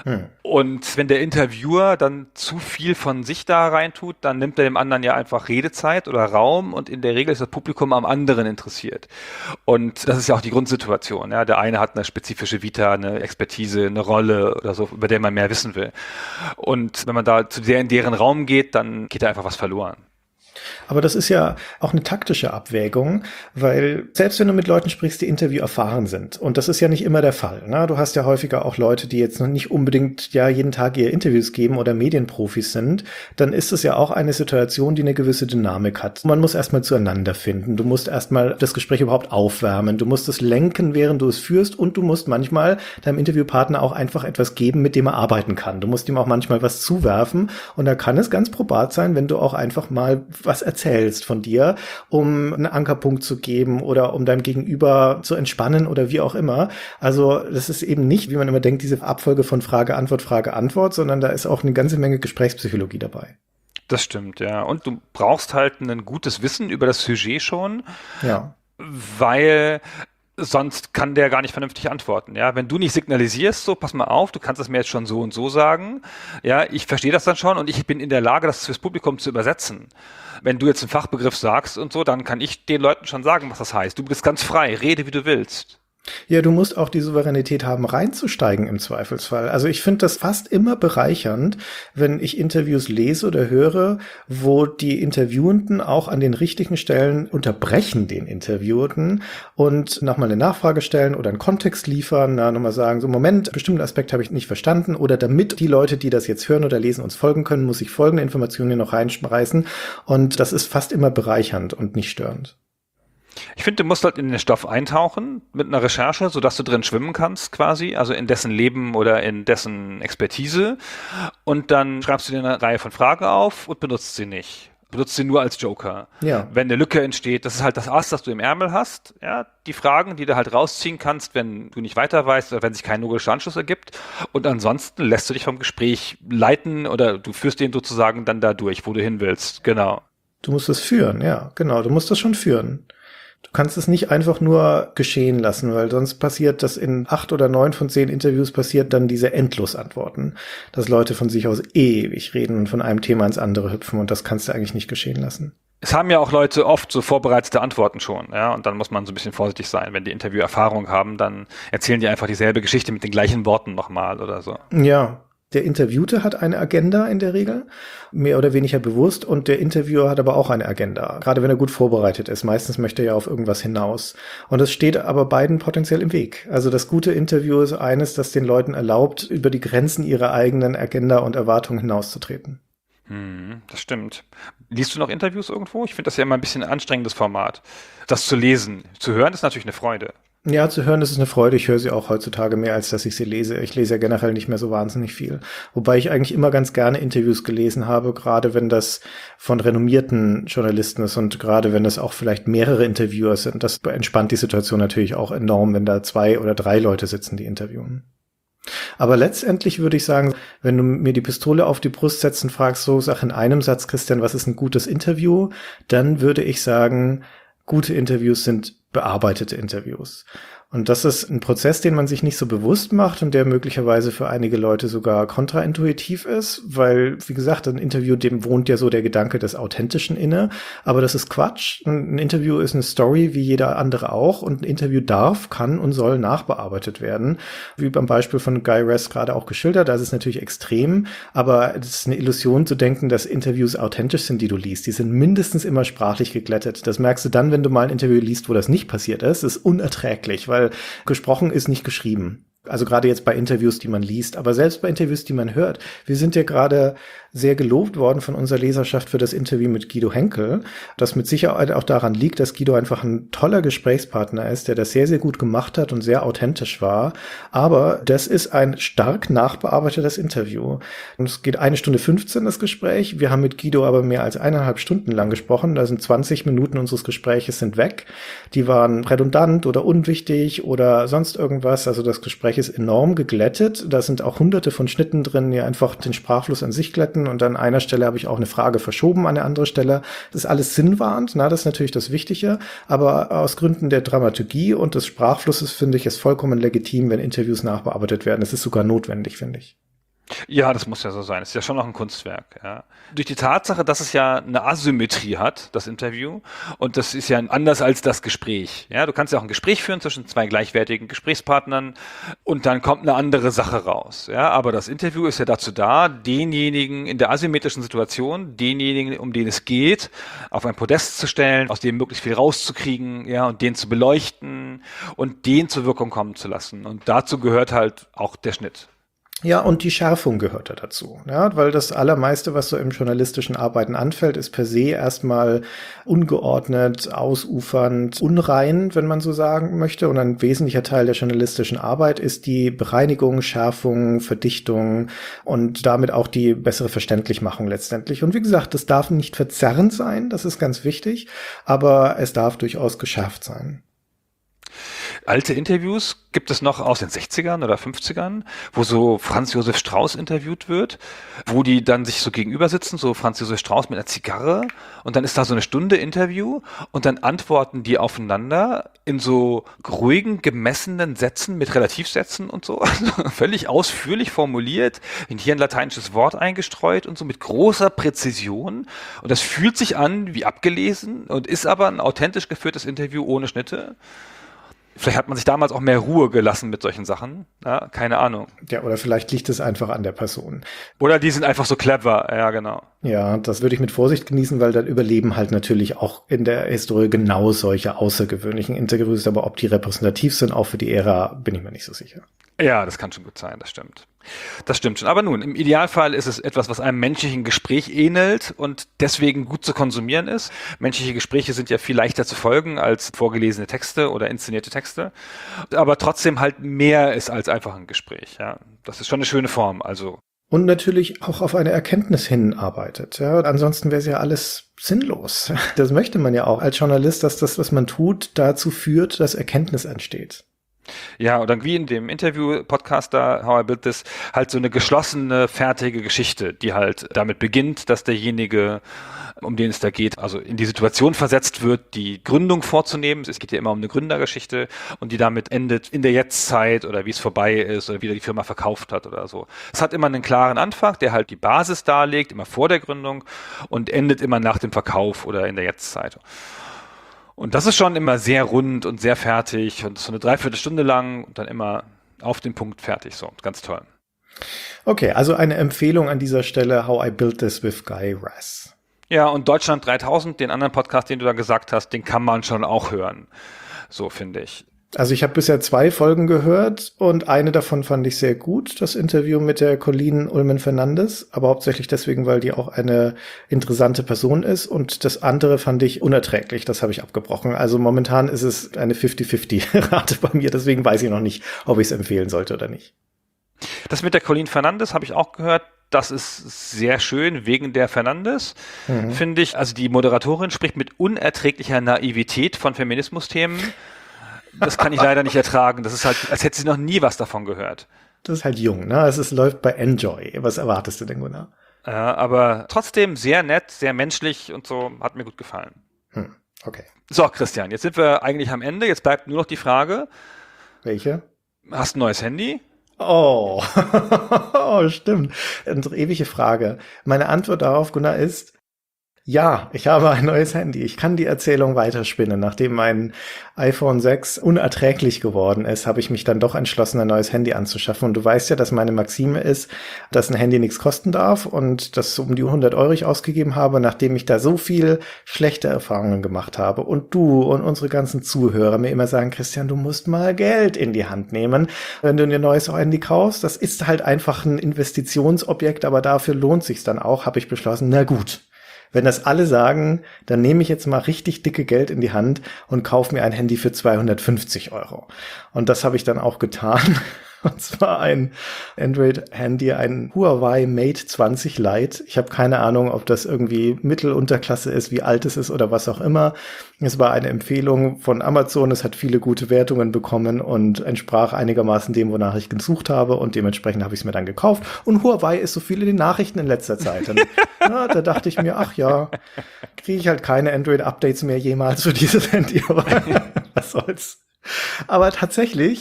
Und wenn der Interviewer dann zu viel von sich da reintut, dann nimmt er dem anderen ja einfach Redezeit oder Raum und in der Regel ist das Publikum am anderen interessiert. Und das ist ja auch die Grundsituation. Ja? Der eine hat eine spezifische Vita, eine Expertise, eine Rolle oder so, über der man mehr wissen will. Und wenn man da zu der in deren Raum geht, dann geht da einfach was verloren. Aber das ist ja auch eine taktische Abwägung, weil selbst wenn du mit Leuten sprichst, die Interview erfahren sind, und das ist ja nicht immer der Fall, ne? Du hast ja häufiger auch Leute, die jetzt noch nicht unbedingt ja jeden Tag ihr Interviews geben oder Medienprofis sind, dann ist es ja auch eine Situation, die eine gewisse Dynamik hat. Man muss erstmal zueinander finden, du musst erstmal das Gespräch überhaupt aufwärmen, du musst es lenken, während du es führst, und du musst manchmal deinem Interviewpartner auch einfach etwas geben, mit dem er arbeiten kann. Du musst ihm auch manchmal was zuwerfen, und da kann es ganz probat sein, wenn du auch einfach mal was erzählst von dir, um einen Ankerpunkt zu geben oder um deinem Gegenüber zu entspannen oder wie auch immer. Also das ist eben nicht, wie man immer denkt, diese Abfolge von Frage, Antwort, sondern da ist auch eine ganze Menge Gesprächspsychologie dabei. Das stimmt, ja. Und du brauchst halt ein gutes Wissen über das Sujet schon, Ja. weil sonst kann der gar nicht vernünftig antworten, ja. Wenn du nicht signalisierst, so, pass mal auf, du kannst das mir jetzt schon so und so sagen, ja, ich verstehe das dann schon und ich bin in der Lage, das fürs Publikum zu übersetzen. Wenn du jetzt einen Fachbegriff sagst und so, dann kann ich den Leuten schon sagen, was das heißt. Du bist ganz frei, rede, wie du willst. Ja, du musst auch die Souveränität haben, reinzusteigen im Zweifelsfall. Also ich finde das fast immer bereichernd, wenn ich Interviews lese oder höre, wo die Interviewenden auch an den richtigen Stellen unterbrechen den Interviewten und nochmal eine Nachfrage stellen oder einen Kontext liefern, nochmal sagen, so Moment, bestimmten Aspekt habe ich nicht verstanden, oder damit die Leute, die das jetzt hören oder lesen, uns folgen können, muss ich folgende Informationen hier noch reinschmeißen, und das ist fast immer bereichernd und nicht störend. Ich finde, du musst halt in den Stoff eintauchen mit einer Recherche, sodass du drin schwimmen kannst quasi, also in dessen Leben oder in dessen Expertise. Und dann schreibst du dir eine Reihe von Fragen auf und benutzt sie nicht. Benutzt sie nur als Joker. Ja. Wenn eine Lücke entsteht, das ist halt das Ass, das du im Ärmel hast. Ja, die Fragen, die du halt rausziehen kannst, wenn du nicht weiter weißt oder wenn sich kein logischer Anschluss ergibt. Und ansonsten lässt du dich vom Gespräch leiten oder du führst den sozusagen dann da durch, wo du hin willst. Genau. Du musst es führen, ja, genau. Du musst das schon führen. Du kannst es nicht einfach nur geschehen lassen, weil sonst passiert das in 8 oder 9 von 10 Interviews passiert dann diese Endlosantworten, dass Leute von sich aus ewig reden und von einem Thema ins andere hüpfen, und das kannst du eigentlich nicht geschehen lassen. Es haben ja auch Leute oft so vorbereitete Antworten schon, ja, und dann muss man so ein bisschen vorsichtig sein. Wenn die Interviewerfahrung haben, dann erzählen die einfach dieselbe Geschichte mit den gleichen Worten nochmal oder so. Ja. Der Interviewte hat eine Agenda in der Regel, mehr oder weniger bewusst, und der Interviewer hat aber auch eine Agenda, gerade wenn er gut vorbereitet ist. Meistens möchte er ja auf irgendwas hinaus. Und es steht aber beiden potenziell im Weg. Also das gute Interview ist eines, das den Leuten erlaubt, über die Grenzen ihrer eigenen Agenda und Erwartungen hinauszutreten. Das stimmt. Liest du noch Interviews irgendwo? Ich finde das ja immer ein bisschen ein anstrengendes Format. Das zu lesen. Zu hören ist natürlich eine Freude. Ja, zu hören, das ist eine Freude. Ich höre sie auch heutzutage mehr, als dass ich sie lese. Ich lese ja generell nicht mehr so wahnsinnig viel. Wobei ich eigentlich immer ganz gerne Interviews gelesen habe, gerade wenn das von renommierten Journalisten ist und gerade wenn das auch vielleicht mehrere Interviewer sind. Das entspannt die Situation natürlich auch enorm, wenn da 2 oder 3 Leute sitzen, die interviewen. Aber letztendlich würde ich sagen, wenn du mir die Pistole auf die Brust setzt und fragst, so sag in einem Satz, Christian, was ist ein gutes Interview? Dann würde ich sagen, gute Interviews sind bearbeitete Interviews. Und das ist ein Prozess, den man sich nicht so bewusst macht und der möglicherweise für einige Leute sogar kontraintuitiv ist, weil, wie gesagt, ein Interview, dem wohnt ja so der Gedanke des Authentischen inne, aber das ist Quatsch. Ein Interview ist eine Story wie jeder andere auch, und ein Interview darf, kann und soll nachbearbeitet werden, wie beim Beispiel von Guy Raz gerade auch geschildert. Das ist natürlich extrem, aber es ist eine Illusion zu denken, dass Interviews authentisch sind, die du liest. Die sind mindestens immer sprachlich geglättet. Das merkst du dann, wenn du mal ein Interview liest, wo das nicht passiert ist. Das ist unerträglich, weil gesprochen ist nicht geschrieben. Also gerade jetzt bei Interviews, die man liest, aber selbst bei Interviews, die man hört. Wir sind ja gerade sehr gelobt worden von unserer Leserschaft für das Interview mit Guido Henkel, das mit Sicherheit auch daran liegt, dass Guido einfach ein toller Gesprächspartner ist, der das sehr, sehr gut gemacht hat und sehr authentisch war. Aber das ist ein stark nachbearbeitetes Interview. Und es geht 1 Stunde 15 das Gespräch. Wir haben mit Guido aber mehr als 1,5 Stunden lang gesprochen. Da sind 20 Minuten unseres Gespräches sind weg. Die waren redundant oder unwichtig oder sonst irgendwas. Also das Gespräch ist enorm geglättet. Da sind auch hunderte von Schnitten drin, die einfach den Sprachfluss an sich glätten, und an einer Stelle habe ich auch eine Frage verschoben an eine andere Stelle. Das ist alles sinnwahrend, das ist natürlich das Wichtige, aber aus Gründen der Dramaturgie und des Sprachflusses finde ich es vollkommen legitim, wenn Interviews nachbearbeitet werden. Es ist sogar notwendig, finde ich. Ja, das muss ja so sein. Es ist ja schon noch ein Kunstwerk. Ja. Durch die Tatsache, dass es ja eine Asymmetrie hat, das Interview, und das ist ja anders als das Gespräch. Ja, du kannst ja auch ein Gespräch führen zwischen zwei gleichwertigen Gesprächspartnern und dann kommt eine andere Sache raus. Ja, aber das Interview ist ja dazu da, denjenigen in der asymmetrischen Situation, denjenigen, um den es geht, auf ein Podest zu stellen, aus dem möglichst viel rauszukriegen, ja, und den zu beleuchten und den zur Wirkung kommen zu lassen. Und dazu gehört halt auch der Schnitt. Ja, und die Schärfung gehört da dazu, ja, weil das Allermeiste, was so im journalistischen Arbeiten anfällt, ist per se erstmal ungeordnet, ausufernd, unrein, wenn man so sagen möchte. Und ein wesentlicher Teil der journalistischen Arbeit ist die Bereinigung, Schärfung, Verdichtung und damit auch die bessere Verständlichmachung letztendlich. Und wie gesagt, das darf nicht verzerrend sein, das ist ganz wichtig, aber es darf durchaus geschärft sein. Alte Interviews gibt es noch aus den 60ern oder 50ern, wo so Franz Josef Strauß interviewt wird, wo die dann sich so gegenüber sitzen, so Franz Josef Strauß mit einer Zigarre, und dann ist da so eine Stunde Interview und dann antworten die aufeinander in so ruhigen, gemessenen Sätzen mit Relativsätzen und so, also völlig ausführlich formuliert, hier ein lateinisches Wort eingestreut und so mit großer Präzision, und das fühlt sich an wie abgelesen und ist aber ein authentisch geführtes Interview ohne Schnitte. Vielleicht hat man sich damals auch mehr Ruhe gelassen mit solchen Sachen. Ja, keine Ahnung. Ja, oder vielleicht liegt es einfach an der Person. Oder die sind einfach so clever. Ja, genau. Ja, das würde ich mit Vorsicht genießen, weil dann überleben halt natürlich auch in der Historie genau solche außergewöhnlichen Interviews. Aber ob die repräsentativ sind, auch für die Ära, bin ich mir nicht so sicher. Ja, das kann schon gut sein, das stimmt. Das stimmt schon. Aber nun, im Idealfall ist es etwas, was einem menschlichen Gespräch ähnelt und deswegen gut zu konsumieren ist. Menschliche Gespräche sind ja viel leichter zu folgen als vorgelesene Texte oder inszenierte Texte. Aber trotzdem halt mehr ist als einfach ein Gespräch. Ja, das ist schon eine schöne Form. Also. Und natürlich auch auf eine Erkenntnis hinarbeitet. Ja, ansonsten wäre es ja alles sinnlos. Das möchte man ja auch als Journalist, dass das, was man tut, dazu führt, dass Erkenntnis entsteht. Ja, oder wie in dem Interview-Podcast da, How I Built This, halt so eine geschlossene, fertige Geschichte, die halt damit beginnt, dass derjenige, um den es da geht, also in die Situation versetzt wird, die Gründung vorzunehmen. Es geht ja immer um eine Gründergeschichte und die damit endet in der Jetztzeit oder wie es vorbei ist oder wie die Firma verkauft hat oder so. Es hat immer einen klaren Anfang, der halt die Basis darlegt, immer vor der Gründung, und endet immer nach dem Verkauf oder in der Jetztzeit. Und das ist schon immer sehr rund und sehr fertig und so eine Dreiviertelstunde lang und dann immer auf den Punkt fertig. So, ganz toll. Okay, also eine Empfehlung an dieser Stelle, How I Built This with Guy Raz. Ja, und Deutschland 3000, den anderen Podcast, den du da gesagt hast, den kann man schon auch hören. So finde ich. Also ich habe bisher 2 Folgen gehört und eine davon fand ich sehr gut, das Interview mit der Colleen Ullmann-Fernandes, aber hauptsächlich deswegen, weil die auch eine interessante Person ist, und das andere fand ich unerträglich, das habe ich abgebrochen. Also momentan ist es eine 50-50-Rate bei mir, deswegen weiß ich noch nicht, ob ich es empfehlen sollte oder nicht. Das mit der Colleen Fernandes habe ich auch gehört. Das ist sehr schön wegen der Fernandes, finde ich. Also die Moderatorin spricht mit unerträglicher Naivität von Feminismusthemen. Das kann ich leider nicht ertragen. Das ist halt, als hätte sie noch nie was davon gehört. Das ist halt jung, ne? Es läuft bei Enjoy. Was erwartest du denn, Gunnar? Ja, aber trotzdem sehr nett, sehr menschlich und so, hat mir gut gefallen. Okay. So, Christian, jetzt sind wir eigentlich am Ende. Jetzt bleibt nur noch die Frage. Welche? Hast du ein neues Handy? Oh, oh, stimmt. Unsere ewige Frage. Meine Antwort darauf, Gunnar, ist: Ja, ich habe ein neues Handy. Ich kann die Erzählung weiterspinnen. Nachdem mein iPhone 6 unerträglich geworden ist, habe ich mich dann doch entschlossen, ein neues Handy anzuschaffen. Und du weißt ja, dass meine Maxime ist, dass ein Handy nichts kosten darf und dass um die 100 Euro ich ausgegeben habe, nachdem ich da so viel schlechte Erfahrungen gemacht habe. Und du und unsere ganzen Zuhörer mir immer sagen: Christian, du musst mal Geld in die Hand nehmen, wenn du ein neues Handy kaufst. Das ist halt einfach ein Investitionsobjekt, aber dafür lohnt sich's dann auch, habe ich beschlossen. Na gut. Wenn das alle sagen, dann nehme ich jetzt mal richtig dicke Geld in die Hand und kaufe mir ein Handy für 250 Euro. Und das habe ich dann auch getan. Und zwar ein Android-Handy, ein Huawei Mate 20 Lite. Ich habe keine Ahnung, ob das irgendwie Mittelunterklasse ist, wie alt es ist oder was auch immer. Es war eine Empfehlung von Amazon. Es hat viele gute Wertungen bekommen und entsprach einigermaßen dem, wonach ich gesucht habe. Und dementsprechend habe ich es mir dann gekauft. Und Huawei ist so viel in den Nachrichten in letzter Zeit. Und, ja, da dachte ich mir, ach ja, kriege ich halt keine Android-Updates mehr jemals für dieses Handy. Aber was soll's. Aber tatsächlich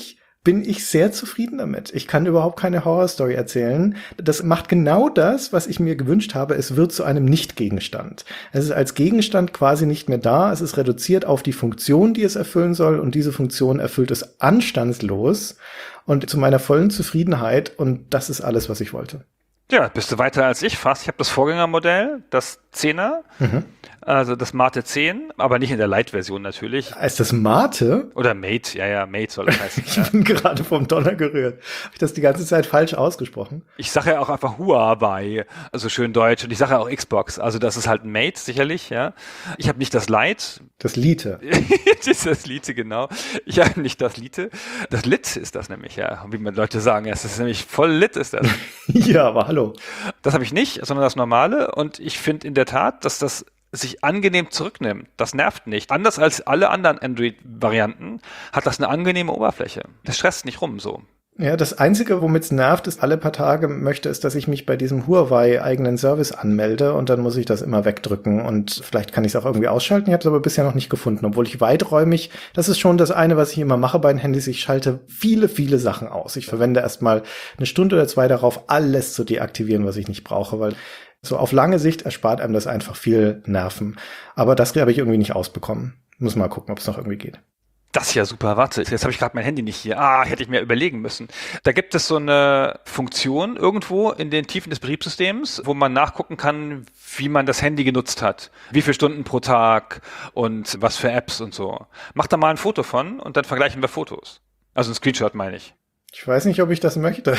bin ich sehr zufrieden damit. Ich kann überhaupt keine Horrorstory erzählen. Das macht genau das, was ich mir gewünscht habe. Es wird zu einem Nicht-Gegenstand. Es ist als Gegenstand quasi nicht mehr da. Es ist reduziert auf die Funktion, die es erfüllen soll. Und diese Funktion erfüllt es anstandslos und zu meiner vollen Zufriedenheit. Und das ist alles, was ich wollte. Ja, bist du weiter als ich fast. Ich habe das Vorgängermodell, das 10er, also das Mate 10, aber nicht in der Lite-Version natürlich. Ist das Mate? Oder Mate, ja, Mate soll das heißen. Ich bin gerade vom Donner gerührt. Habe ich das die ganze Zeit falsch ausgesprochen? Ich sage ja auch einfach Huawei, also schön deutsch, und ich sage ja auch Xbox, also das ist halt ein Mate sicherlich, ja. Ich habe nicht das Lite. Das Lite. Das ist das Lite, genau. Ich habe nicht das Lite. Das Lit ist das nämlich, ja, wie man Leute sagen. Es ist nämlich voll Lit ist das. Ja, aber hallo. Das habe ich nicht, sondern das Normale. Und ich finde in der Tat, dass das sich angenehm zurücknimmt. Das nervt nicht. Anders als alle anderen Android-Varianten hat das eine angenehme Oberfläche. Das stresst nicht rum so. Ja, das Einzige, womit es nervt, ist, alle paar Tage möchte es, dass ich mich bei diesem Huawei-eigenen Service anmelde und dann muss ich das immer wegdrücken und vielleicht kann ich es auch irgendwie ausschalten. Ich habe es aber bisher noch nicht gefunden, obwohl ich weiträumig, das ist schon das eine, was ich immer mache bei den Handys, ich schalte viele, viele Sachen aus. Ich verwende erstmal eine Stunde oder zwei darauf, alles zu deaktivieren, was ich nicht brauche, weil so auf lange Sicht erspart einem das einfach viel Nerven. Aber das habe ich irgendwie nicht ausbekommen. Muss mal gucken, ob es noch irgendwie geht. Das ist ja super, warte, jetzt habe ich gerade mein Handy nicht hier. Hätte ich mir überlegen müssen. Da gibt es so eine Funktion irgendwo in den Tiefen des Betriebssystems, wo man nachgucken kann, wie man das Handy genutzt hat. Wie viele Stunden pro Tag und was für Apps und so. Mach da mal ein Foto von und dann vergleichen wir Fotos. Also ein Screenshot meine ich. Ich weiß nicht, ob ich das möchte.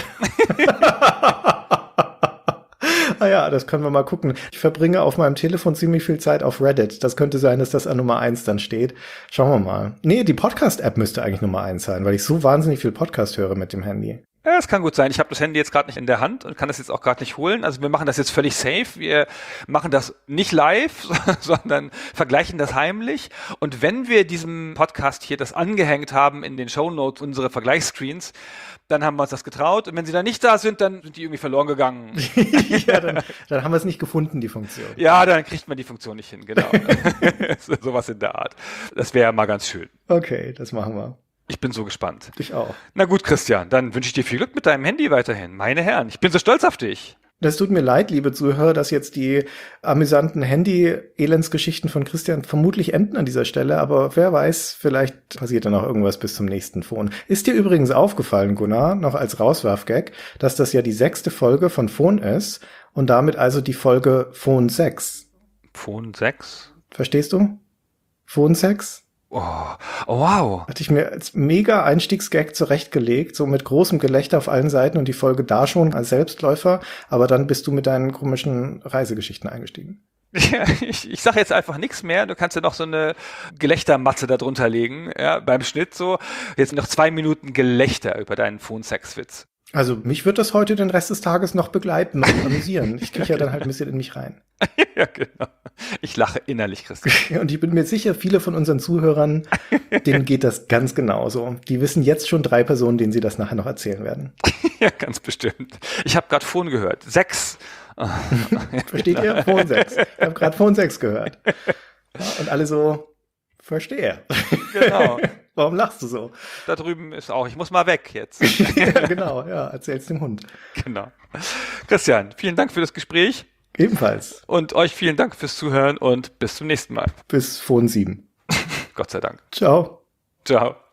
Ja, das können wir mal gucken. Ich verbringe auf meinem Telefon ziemlich viel Zeit auf Reddit. Das könnte sein, dass das an Nummer 1 dann steht. Schauen wir mal. Nee, die Podcast-App müsste eigentlich Nummer 1 sein, weil ich so wahnsinnig viel Podcast höre mit dem Handy. Ja, das kann gut sein. Ich habe das Handy jetzt gerade nicht in der Hand und kann das jetzt auch gerade nicht holen. Also wir machen das jetzt völlig safe. Wir machen das nicht live, sondern vergleichen das heimlich. Und wenn wir diesem Podcast hier das angehängt haben in den Shownotes, unsere Vergleichsscreens, dann haben wir uns das getraut. Und wenn sie dann nicht da sind, dann sind die irgendwie verloren gegangen. Ja, dann haben wir es nicht gefunden, die Funktion. Ja, dann kriegt man die Funktion nicht hin, genau. Sowas in der Art. Das wäre mal ganz schön. Okay, das machen wir. Ich bin so gespannt. Ich auch. Na gut, Christian, dann wünsche ich dir viel Glück mit deinem Handy weiterhin. Meine Herren, ich bin so stolz auf dich. Das tut mir leid, liebe Zuhörer, dass jetzt die amüsanten Handy-Elendsgeschichten von Christian vermutlich enden an dieser Stelle, aber wer weiß, vielleicht passiert da noch irgendwas bis zum nächsten Phone. Ist dir übrigens aufgefallen, Gunnar, noch als Rauswerfgag, dass das ja die 6. Folge von Phone ist und damit also die Folge Phone 6. Phone 6? Verstehst du? Phone 6? Oh, wow. Hatte ich mir als mega Einstiegsgag zurechtgelegt, so mit großem Gelächter auf allen Seiten und die Folge da schon als Selbstläufer, aber dann bist du mit deinen komischen Reisegeschichten eingestiegen. Ja, ich sage jetzt einfach nichts mehr. Du kannst ja noch so eine Gelächtermatte da drunter legen, ja, beim Schnitt so. Jetzt noch 2 Minuten Gelächter über deinen Phone-Sex-Witz. Also mich wird das heute den Rest des Tages noch begleiten und amüsieren. Ich kriege ja dann halt ein bisschen in mich rein. Ja, genau. Ich lache innerlich, Christian. Und ich bin mir sicher, viele von unseren Zuhörern, denen geht das ganz genauso. Die wissen jetzt schon 3 Personen, denen sie das nachher noch erzählen werden. Ja, ganz bestimmt. Ich habe gerade Phone gehört. 6. Versteht ihr? Phone 6. Ich habe gerade Phone 6 gehört. Ja, und alle so, verstehe. Genau. Warum lachst du so? Da drüben ist auch, ich muss mal weg jetzt. Ja, genau, ja, erzähl's dem Hund. Genau. Christian, vielen Dank für das Gespräch. Ebenfalls. Und euch vielen Dank fürs Zuhören und bis zum nächsten Mal. Bis Phone 7. Gott sei Dank. Ciao. Ciao.